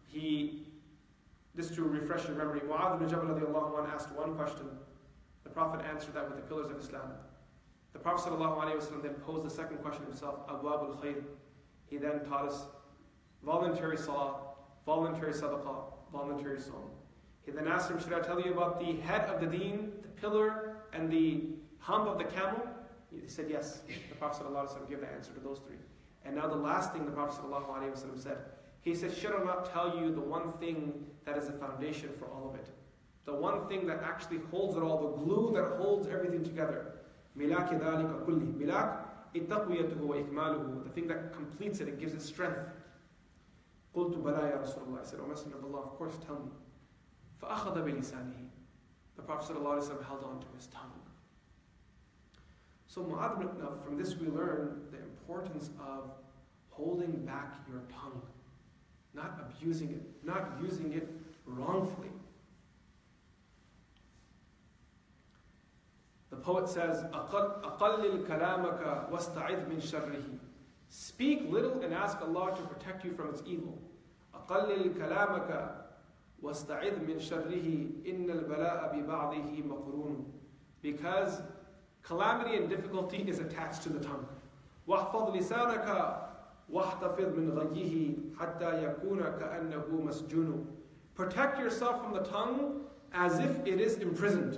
just to refresh your memory, Mu'adh ibn Jabal radiallahu anhu asked one question. The Prophet answered that with the pillars of Islam. The Prophet ﷺ then posed the second question himself, Abwab al-Khayr. He then taught us voluntary salah, voluntary sadaqah, voluntary sawm. He then asked him, should I tell you about the head of the deen, the pillar, and the hump of the camel? He said yes. The Prophet ﷺ gave the answer to those 3. And now the last thing the Prophet ﷺ said, he said, should I not tell you the one thing that is the foundation for all of it? The one thing that actually holds it all, the glue that holds everything together. مِلَاكِ ذَلِكَ كُلِّهِ مِلَاكِ إِتَّقْوِيَتُهُ وَإِكْمَالُهُ, the thing that completes it, it gives it strength. قُلْتُ بَلَا يَا رَسُولَ اللَّهِ, I said, O Messenger of Allah, of course, tell me. فَأَخَذَ بِلِسَانِهِ, the Prophet ﷺ held on to his tongue. So from this we learn the importance of holding back your tongue, not abusing it, not using it wrongfully. The poet says, أَقَلِّلْ كَلَامَكَ وَاسْتَعِذْ مِنْ شَرِّهِ, speak little and ask Allah to protect you from its evil. أَقَلِّلْ كَلَامَكَ وَاسْتَعِذْ مِنْ شَرِّهِ إِنَّ الْبَلَاءَ بِبَعْضِهِ مَقْرُونٌ, because calamity and difficulty is attached to the tongue. وَاحْفَظْ لِسَانَكَ وَاحْتَفِظْ مِنْ غَيِّهِ حَتَّى يَكُونَ كَأَنَّهُ مَسْجُونٌ, protect yourself from the tongue as if it is imprisoned.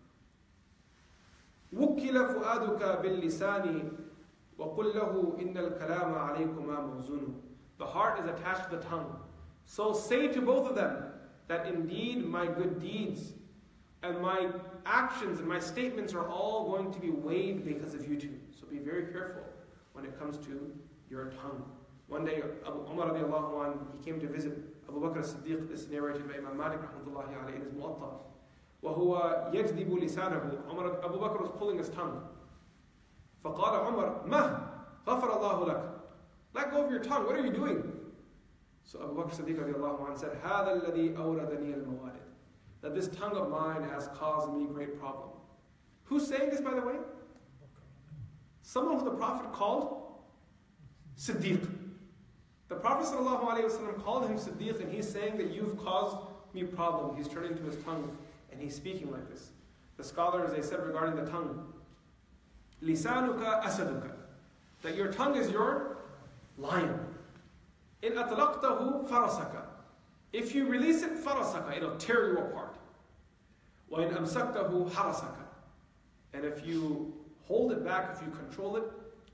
وُكِّلَ فُؤَادُكَ بِاللِّسَانِ وَقُلْ لَهُ إِنَّ الْكَلَامَ عَلَيْكُمَا مَوْزُونٌ, the heart is attached to the tongue. So say to both of them that indeed my good deeds and my actions and my statements are all going to be weighed because of you two. So be very careful when it comes to your tongue. One day, Umar radiallahu anhu, he came to visit Abu Bakr as-Siddiq. This is narrated by Imam Malik rahmatullahi alayhi in his Muwatta. وَهُوَ يَجْذِبُ لِسَانَهُ, Abu Bakr was pulling his tongue. فَقَالَ عُمَرْ مَهْ غَفَرَ اللَّهُ لَكَ, let go of your tongue, what are you doing? So Abu Bakr as-Siddiq radiallahu anhu said, هَذَا الَّذِي أَوْرَدَنِيَ الْمَوَارِدِ, that this tongue of mine has caused me great problem. Who's saying this, by the way? Someone who the Prophet called Siddiq. The Prophet ﷺ called him Siddiq, and he's saying that you've caused me problem. He's turning to his tongue and he's speaking like this. The scholars, they said regarding the tongue, لِسَانُكَ أَسَدُكَ, that your tongue is your lion. إِنْ أَطْلَقْتَهُ فَرَسَكَ, if you release it, farasaka, it'll tear you apart. وَإِنْ أَمْسَكْتَهُ حَرَسَكَ, and if you hold it back, if you control it,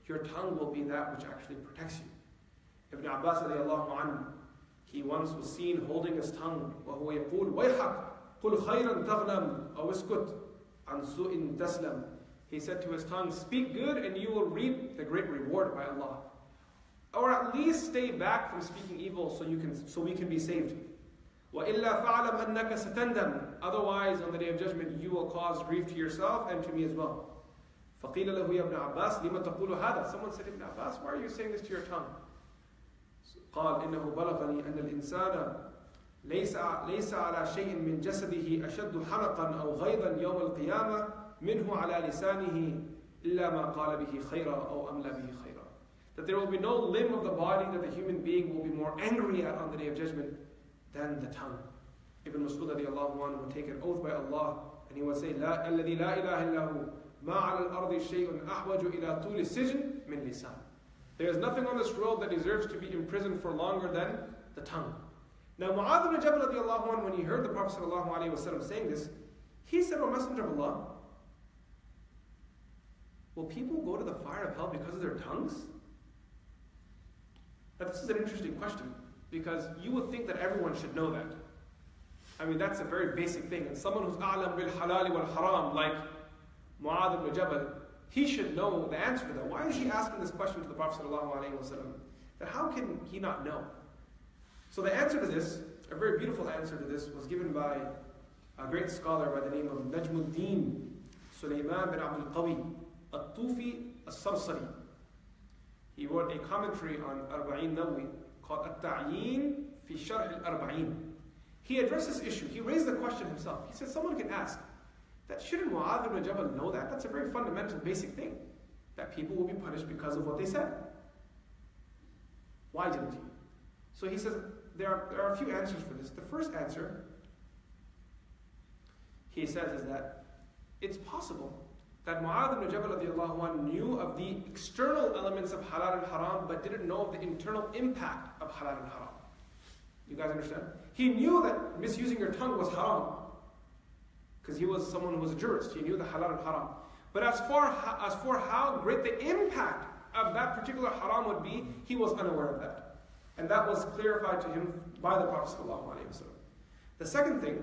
your tongue will be that which actually protects you. Ibn Abbas radiallahu anhu, he once was seen holding his tongue, وَهُوَ يَقُولُ وَيْحَقْ قُلْ خَيْرًا تَغْنَمْ أَوْ اسْكُتْ عَنْ سُوءٍ تَسْلَمْ. He said to his tongue, speak good and you will reap the great reward by Allah. Or at least stay back from speaking evil so we can be saved. وَإِلَّا فَعْلَمْ أَنَّكَ سَتَنْدَمْ. Otherwise, on the day of judgment, you will cause grief to yourself and to me as well. فَقِيلَ لَهُ يَا ابْنَ عَبَّاسِ لِمَ تَقُولُ هَذَا. Someone said, Ibn Abbas, why are you saying this to your tongue? قال إنه بلغني أن الإنسان ليس على شيء من جسده أشد حرقا أو غيظا يوم القيامة منه على لسانه إلا ما قال به خيرا أو أملى به خيرا. That there will be no limb of the body that the human being will be more angry at on the day of judgment than the tongue. Ibn Mas'ud radiallahu anhu would take an oath by Allah and he would say, الذي لا إله إلا هو ما على الأرض شيء أحوج إلى طول السجن من لسان. There is nothing on this world that deserves to be imprisoned for longer than the tongue. Now Mu'adh ibn Jabal radiallahu anhu, when he heard the Prophet sallallahu alaihi wasallam saying this, he said, O Messenger of Allah, will people go to the fire of hell because of their tongues? Now this is an interesting question, because you would think that everyone should know that. I mean, that's a very basic thing. And someone who's a'lam bil halal wal haram, like Mu'adh ibn Jabal, he should know the answer to that. Why is he asking this question to the Prophet ﷺ? That how can he not know? So the answer to this, a very beautiful answer to this, was given by a great scholar by the name of Najmuddin Sulaiman bin Abdul Qawi At-Tufi As-Sarsari. He wrote a commentary on Arba'in Nawawi called At-Ta'yin fi Sharh al-Arba'in. He addressed this issue. He raised the question himself. He said, someone can ask, that shouldn't Mu'adh ibn Jabal know that? That's a very fundamental, basic thing. That people will be punished because of what they said. Why didn't he? So he says, there are a few answers for this. The first answer, he says, is that it's possible that Mu'adh ibn Jabal radiallahu anhu knew of the external elements of halal and haram, but didn't know of the internal impact of halal and haram. You guys understand? He knew that misusing your tongue was haram, because he was someone who was a jurist. He knew the halal and haram. But as for how great the impact of that particular haram would be, he was unaware of that. And that was clarified to him by the Prophet ﷺ. The second thing,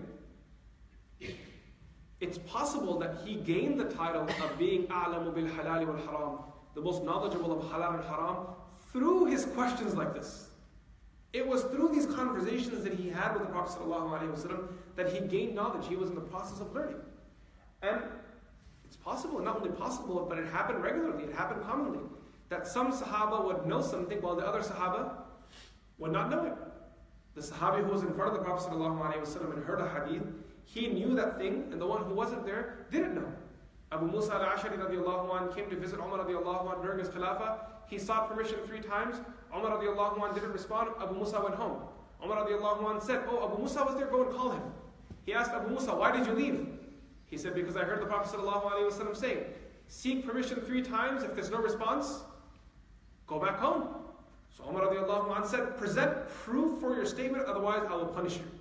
it's possible that he gained the title of being a'lamu bil halal wal haram, the most knowledgeable of halal and haram, through his questions like this. It was through these conversations that he had with the Prophet ﷺ that he gained knowledge. He was in the process of learning. And it's possible, not only possible, but it happened regularly, it happened commonly, that some Sahaba would know something while the other Sahaba would not know it. The Sahabi who was in front of the Prophet ﷺ and heard a hadith, he knew that thing, and the one who wasn't there didn't know. Abu Musa al-Ashari radiallahu anh came to visit Umar radiallahu anh during his Khilafah. He sought permission 3 times. Umar radiallahu anh didn't respond. Abu Musa went home. Umar radiallahu anh said, oh, Abu Musa was there, go and call him. He asked Abu Musa, why did you leave? He said, because I heard the Prophet ﷺ say, seek permission 3 times. If there's no response, go back home. So Umar radiallahu anh said, present proof for your statement, otherwise I will punish you.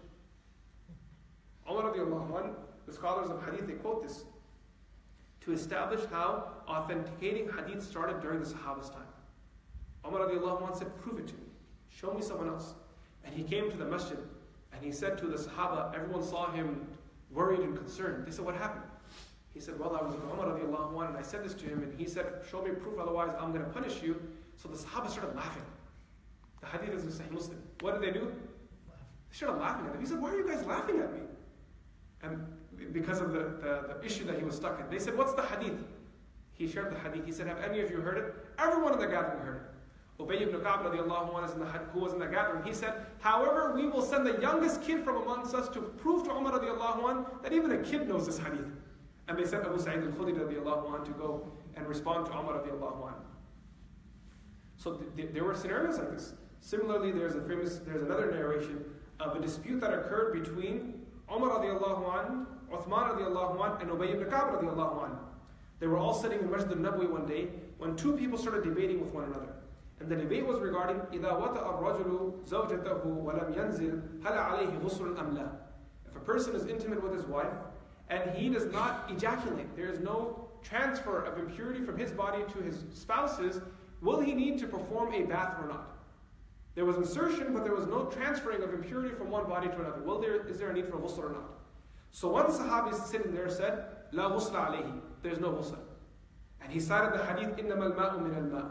Umar radiallahu anh, the scholars of hadith, they quote this to establish how authenticating hadith started during the Sahaba's time. Umar radiallahu anh said, prove it to me. Show me someone else. And he came to the masjid and he said to the Sahaba, everyone saw him worried and concerned. They said, what happened? He said, well, I was with Umar radiallahu anh and I said this to him and he said, show me proof, otherwise I'm going to punish you. So the Sahaba started laughing. The hadith is in Sahih Muslim. What did they do? They started laughing at him. He said, why are you guys laughing at me? And because of the issue that he was stuck in. They said, what's the hadith? He shared the hadith. He said, have any of you heard it? Everyone in the gathering heard it. Ubay ibn Ka'b radiallahu anhu, who was in the gathering, he said, however, we will send the youngest kid from amongst us to prove to Umar radiallahu anhu that even a kid knows this hadith. And they sent Abu Sa'id al-Khudri radiallahu anhu to go and respond to Umar radiallahu anhu. So there were scenarios like this. Similarly, there's another narration of a dispute that occurred between Umar radiallahu anhu, Uthman radiallahu anhu, and Ubay ibn Ka'b radiallahu anhu. They were all sitting in Masjid al-Nabawi one day when 2 people started debating with one another. And the debate was regarding إِذَا وَطَأَ الرَّجُلُ زَوْجَتَهُ وَلَمْ يَنْزِلْ هَلَ عَلَيْهِ غُسْلٌ أَمْ لَا. If a person is intimate with his wife and he does not ejaculate, there is no transfer of impurity from his body to his spouse's, will he need to perform a bath or not? There was insertion, but there was no transferring of impurity from one body to another. Is there a need for ghusl or not? So one Sahabi sitting there said, La ghusla alayhi, there's no ghusl. And he cited the hadith, إِنَّمَا الْمَاءُ مِنَ الْمَاءِ.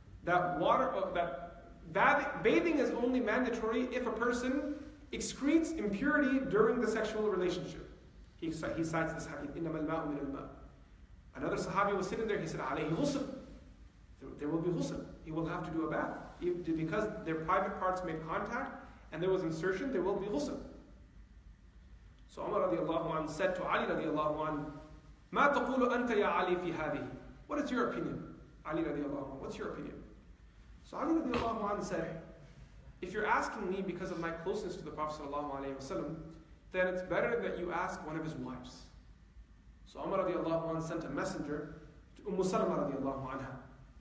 That bathing is only mandatory if a person excretes impurity during the sexual relationship. He cites this hadith, إِنَّمَا الْمَاءُ مِنَ الْمَاءِ. Another Sahabi was sitting there, he said, alayhi ghusl. There will be ghusl. He will have to do a bath. Because their private parts made contact and there was insertion, there will be ghusl. So Umar radiallahu anhu said to Ali radiallahu anhu, مَا تَقُولُ أَنْتَ يَا عَلِي فِي هَذِهِ. What is your opinion? Ali radiallahu anhu, what's your opinion? So Ali radiallahu anhu said, if you're asking me because of my closeness to the Prophet sallallahu alayhi wasallam, then it's better that you ask one of his wives. So Umar radiallahu anhu sent a messenger to Salama radiallahu anha.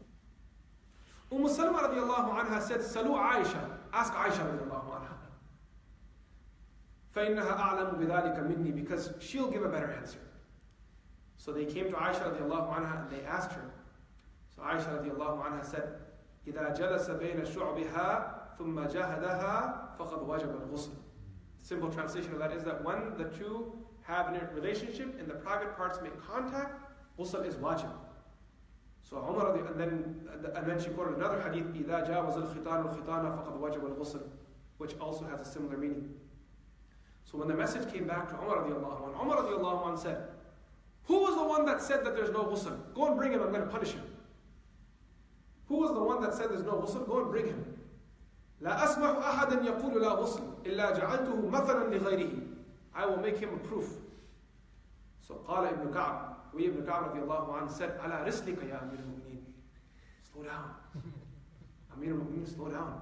Salama radiallahu anha said, Salu Aisha, ask Aisha radiallahu anha. فَإِنَّهَا أَعْلَمُ بِذَلِكَ مِنِّي, because she'll give a better answer. So they came to Aisha radiallahu anha and they asked her. So Aisha radiallahu anha said, إِذَا جَلَسَ بَيْنَ شُعْبِهَا ثُمَّ جَهَدَهَا فَقَدْ وَجَبَ الْغُسْلِ. Simple translation of that is that when the two have a relationship and the private parts make contact, ghusl is wajib. So Umar, and then she quoted another hadith, إِذَا جَاوَزَ الْخِطَانُ الْخِطَانَ فَقَدْ وَجَبَ الْغُسْلِ, which also has a similar meaning. So when the message came back to Umar radiallahu anhu, Umar radiallahu anhu said, who was the one that said that there's no ghusl? Go and bring him, I'm going to punish him. Who was the one that said there's no ghusl? Go and bring him. لا أسمع أحدا يقول لا غسل إلا جعلته مثلا لغيره. I will make him a proof. So قال ابن كعب, Ibn Ka'b radiallahu anhu said, على رسلك يا أمير المؤمنين. Slow down. Amir al-Mu'minin, slow down.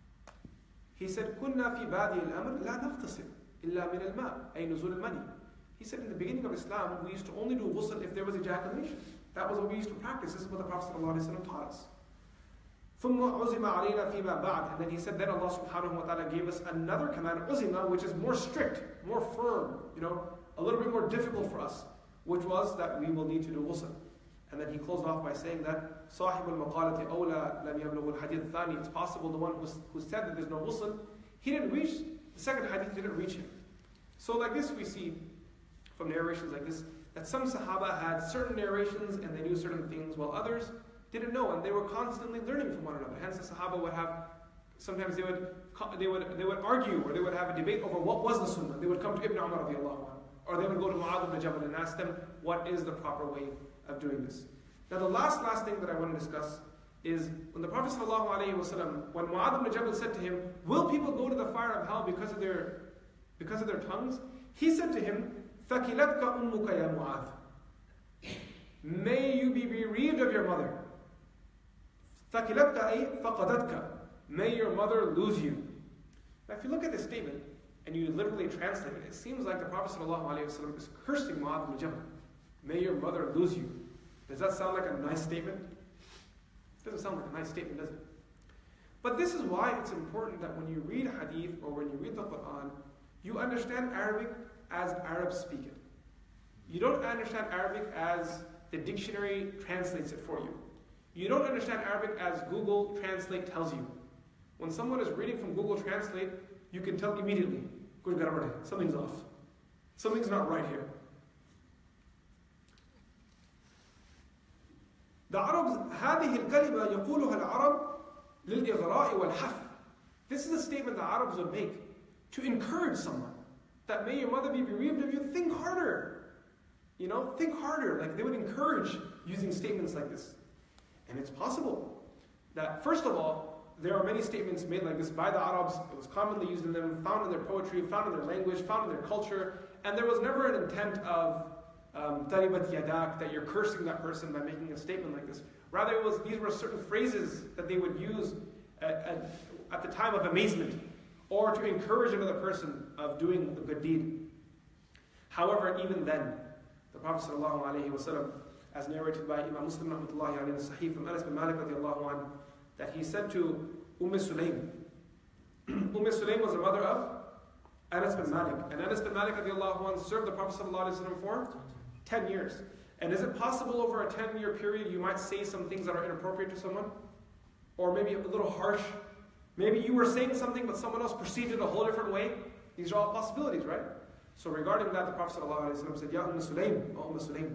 He said, كنا في بادئ الأمر لا نغتسل إلا من الماء أي نزول المني. He said, in the beginning of Islam, we used to only do ghusl if there was ejaculation. That was what we used to practice. This is what the Prophet ﷺ taught us. ثُمَّ عُزِمَ عَلَيْنَا فِيمَا بَعْدِ. And then he said, then Allah subhanahu wa ta'ala gave us another command, uzima, which is more strict, more firm, a little bit more difficult for us, which was that we will need to do ghusl. And then he closed off by saying that صَاحِبُ الْمَقَالَةِ أَوْلَى لَمْ يَبْلُغُ الْحَدِيثِ الثَّانِي. It's possible the one who said that there's no ghusl, he didn't reach, the second hadith didn't reach him. So like this we see from narrations like this, that some Sahaba had certain narrations and they knew certain things, while others didn't know, and they were constantly learning from one another. Hence the Sahaba would have, sometimes they would argue, or they would have a debate over what was the Sunnah. They would come to Ibn Umar radiallahu anhu, or they would go to Mu'adh ibn Jabal and ask them, what is the proper way of doing this? Now the last thing that I want to discuss is when the Prophet sallallahu alaihi wasallam, when Mu'adh ibn Jabal said to him, will people go to the fire of hell because of their tongues? He said to him, ثَكِلَتْكَ أُمُّكَ يَا مُعَاذ. May you be bereaved of your mother. ثَكِلَتْكَ أَيْ فَقَدَتْكَ. May your mother lose you. Now if you look at this statement, and you literally translate it, it seems like the Prophet ﷺ is cursing Mu'adh ibn Jabal. May your mother lose you. Does that sound like a nice statement? It doesn't sound like a nice statement, does it? But this is why it's important that when you read hadith or when you read the Quran, you understand Arabic as Arabs speak it. You don't understand Arabic as the dictionary translates it for you. You don't understand Arabic as Google Translate tells you. When someone is reading from Google Translate, you can tell immediately, something's off. Something's not right here. The Arabs, هذه الكلمة يقولها العرب للإغراء والحث. This is a statement the Arabs would make to encourage someone. That may your mother be bereaved of you, think harder. Think harder. Like they would encourage using statements like this. And it's possible that, first of all, there are many statements made like this by the Arabs. It was commonly used in them, found in their poetry, found in their language, found in their culture. And there was never an intent of taribat yadak, that you're cursing that person by making a statement like this. Rather, these were certain phrases that they would use at the time of amazement, or to encourage another person of doing a good deed. However, even then, the Prophet ﷺ, as narrated by Imam Muslim rahmatullahi alayhi in the Sahih from Anas bin Malik radiallahu anhu, that he said to Sulaym. Sulaym was the mother of Anas bin Malik. And Anas bin Malik radiallahu anhu served the Prophet ﷺ for 10 years. And is it possible over a 10-year period you might say some things that are inappropriate to someone? Or maybe a little harsh? Maybe you were saying something but someone else perceived it a whole different way? These are all possibilities, right? So regarding that, the Prophet ﷺ said, Ya Sulaym, O Sulaym,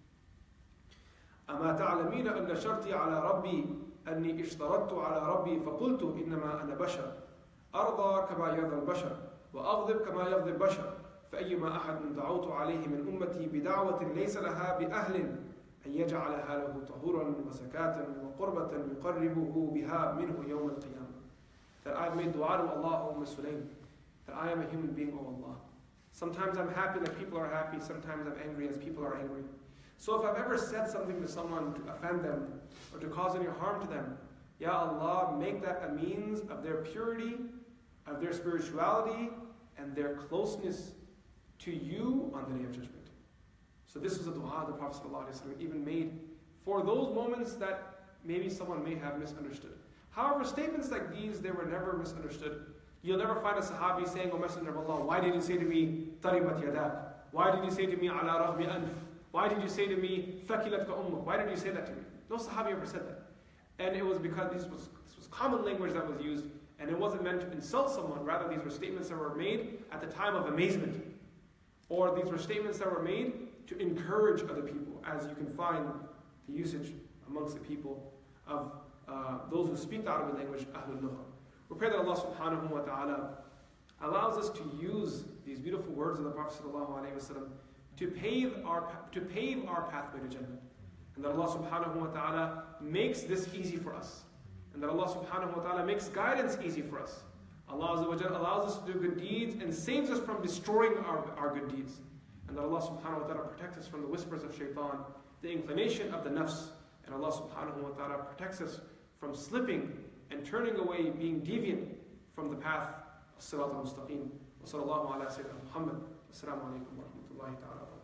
أما تعلمين أن شرطي على ربي أني اشترطت على ربي فقلت إنما أنا بشر أرضى كما يرضى البشر وأغضب كما يغضب البشر فأيما أحد دعوت عليه من أمتي بدعوة ليس لها بأهل أن يجعلها له طهورا وزكاة وقربة يقربه بها منه يوم القيامة. That I've made dua to Allah, O Sulaym, that I am a human being, O Allah. Sometimes I'm happy like people are happy, sometimes I'm angry as people are angry. So if I've ever said something to someone to offend them or to cause any harm to them, Ya Allah, make that a means of their purity, of their spirituality, and their closeness to you on the Day of Judgment. So this was a dua the Prophet ﷺ even made for those moments that maybe someone may have misunderstood. However, statements like these, they were never misunderstood. You'll never find a Sahabi saying, O Messenger of Allah, why did you say to me, Taribat yadak? Why did you say to me, Ala raghmi anf? Why did you say to me, Thakilatka ummuk? Why did you say that to me? No Sahabi ever said that. And it was because this was common language that was used, and it wasn't meant to insult someone. Rather, these were statements that were made at the time of amazement. Or these were statements that were made to encourage other people, as you can find the usage amongst the people of those who speak the Arabic language, Ahlul Lugha. We pray that Allah subhanahu wa ta'ala allows us to use these beautiful words of the Prophet sallallahu alaihi wasallam to pave our pathway to Jannah. And that Allah subhanahu wa ta'ala makes this easy for us. And that Allah subhanahu wa ta'ala makes guidance easy for us. Allah Azza wa Jalla allows us to do good deeds and saves us from destroying our good deeds. And that Allah subhanahu wa ta'ala protects us from the whispers of shaitan, the inclination of the nafs. And Allah subhanahu wa ta'ala protects us from slipping and turning away, being deviant from the path of Sirat al-Mustaqim. Wa sallallahu ala Sayyidina Muhammad. Assalamu alaikum wa rahmatullahi ta'ala.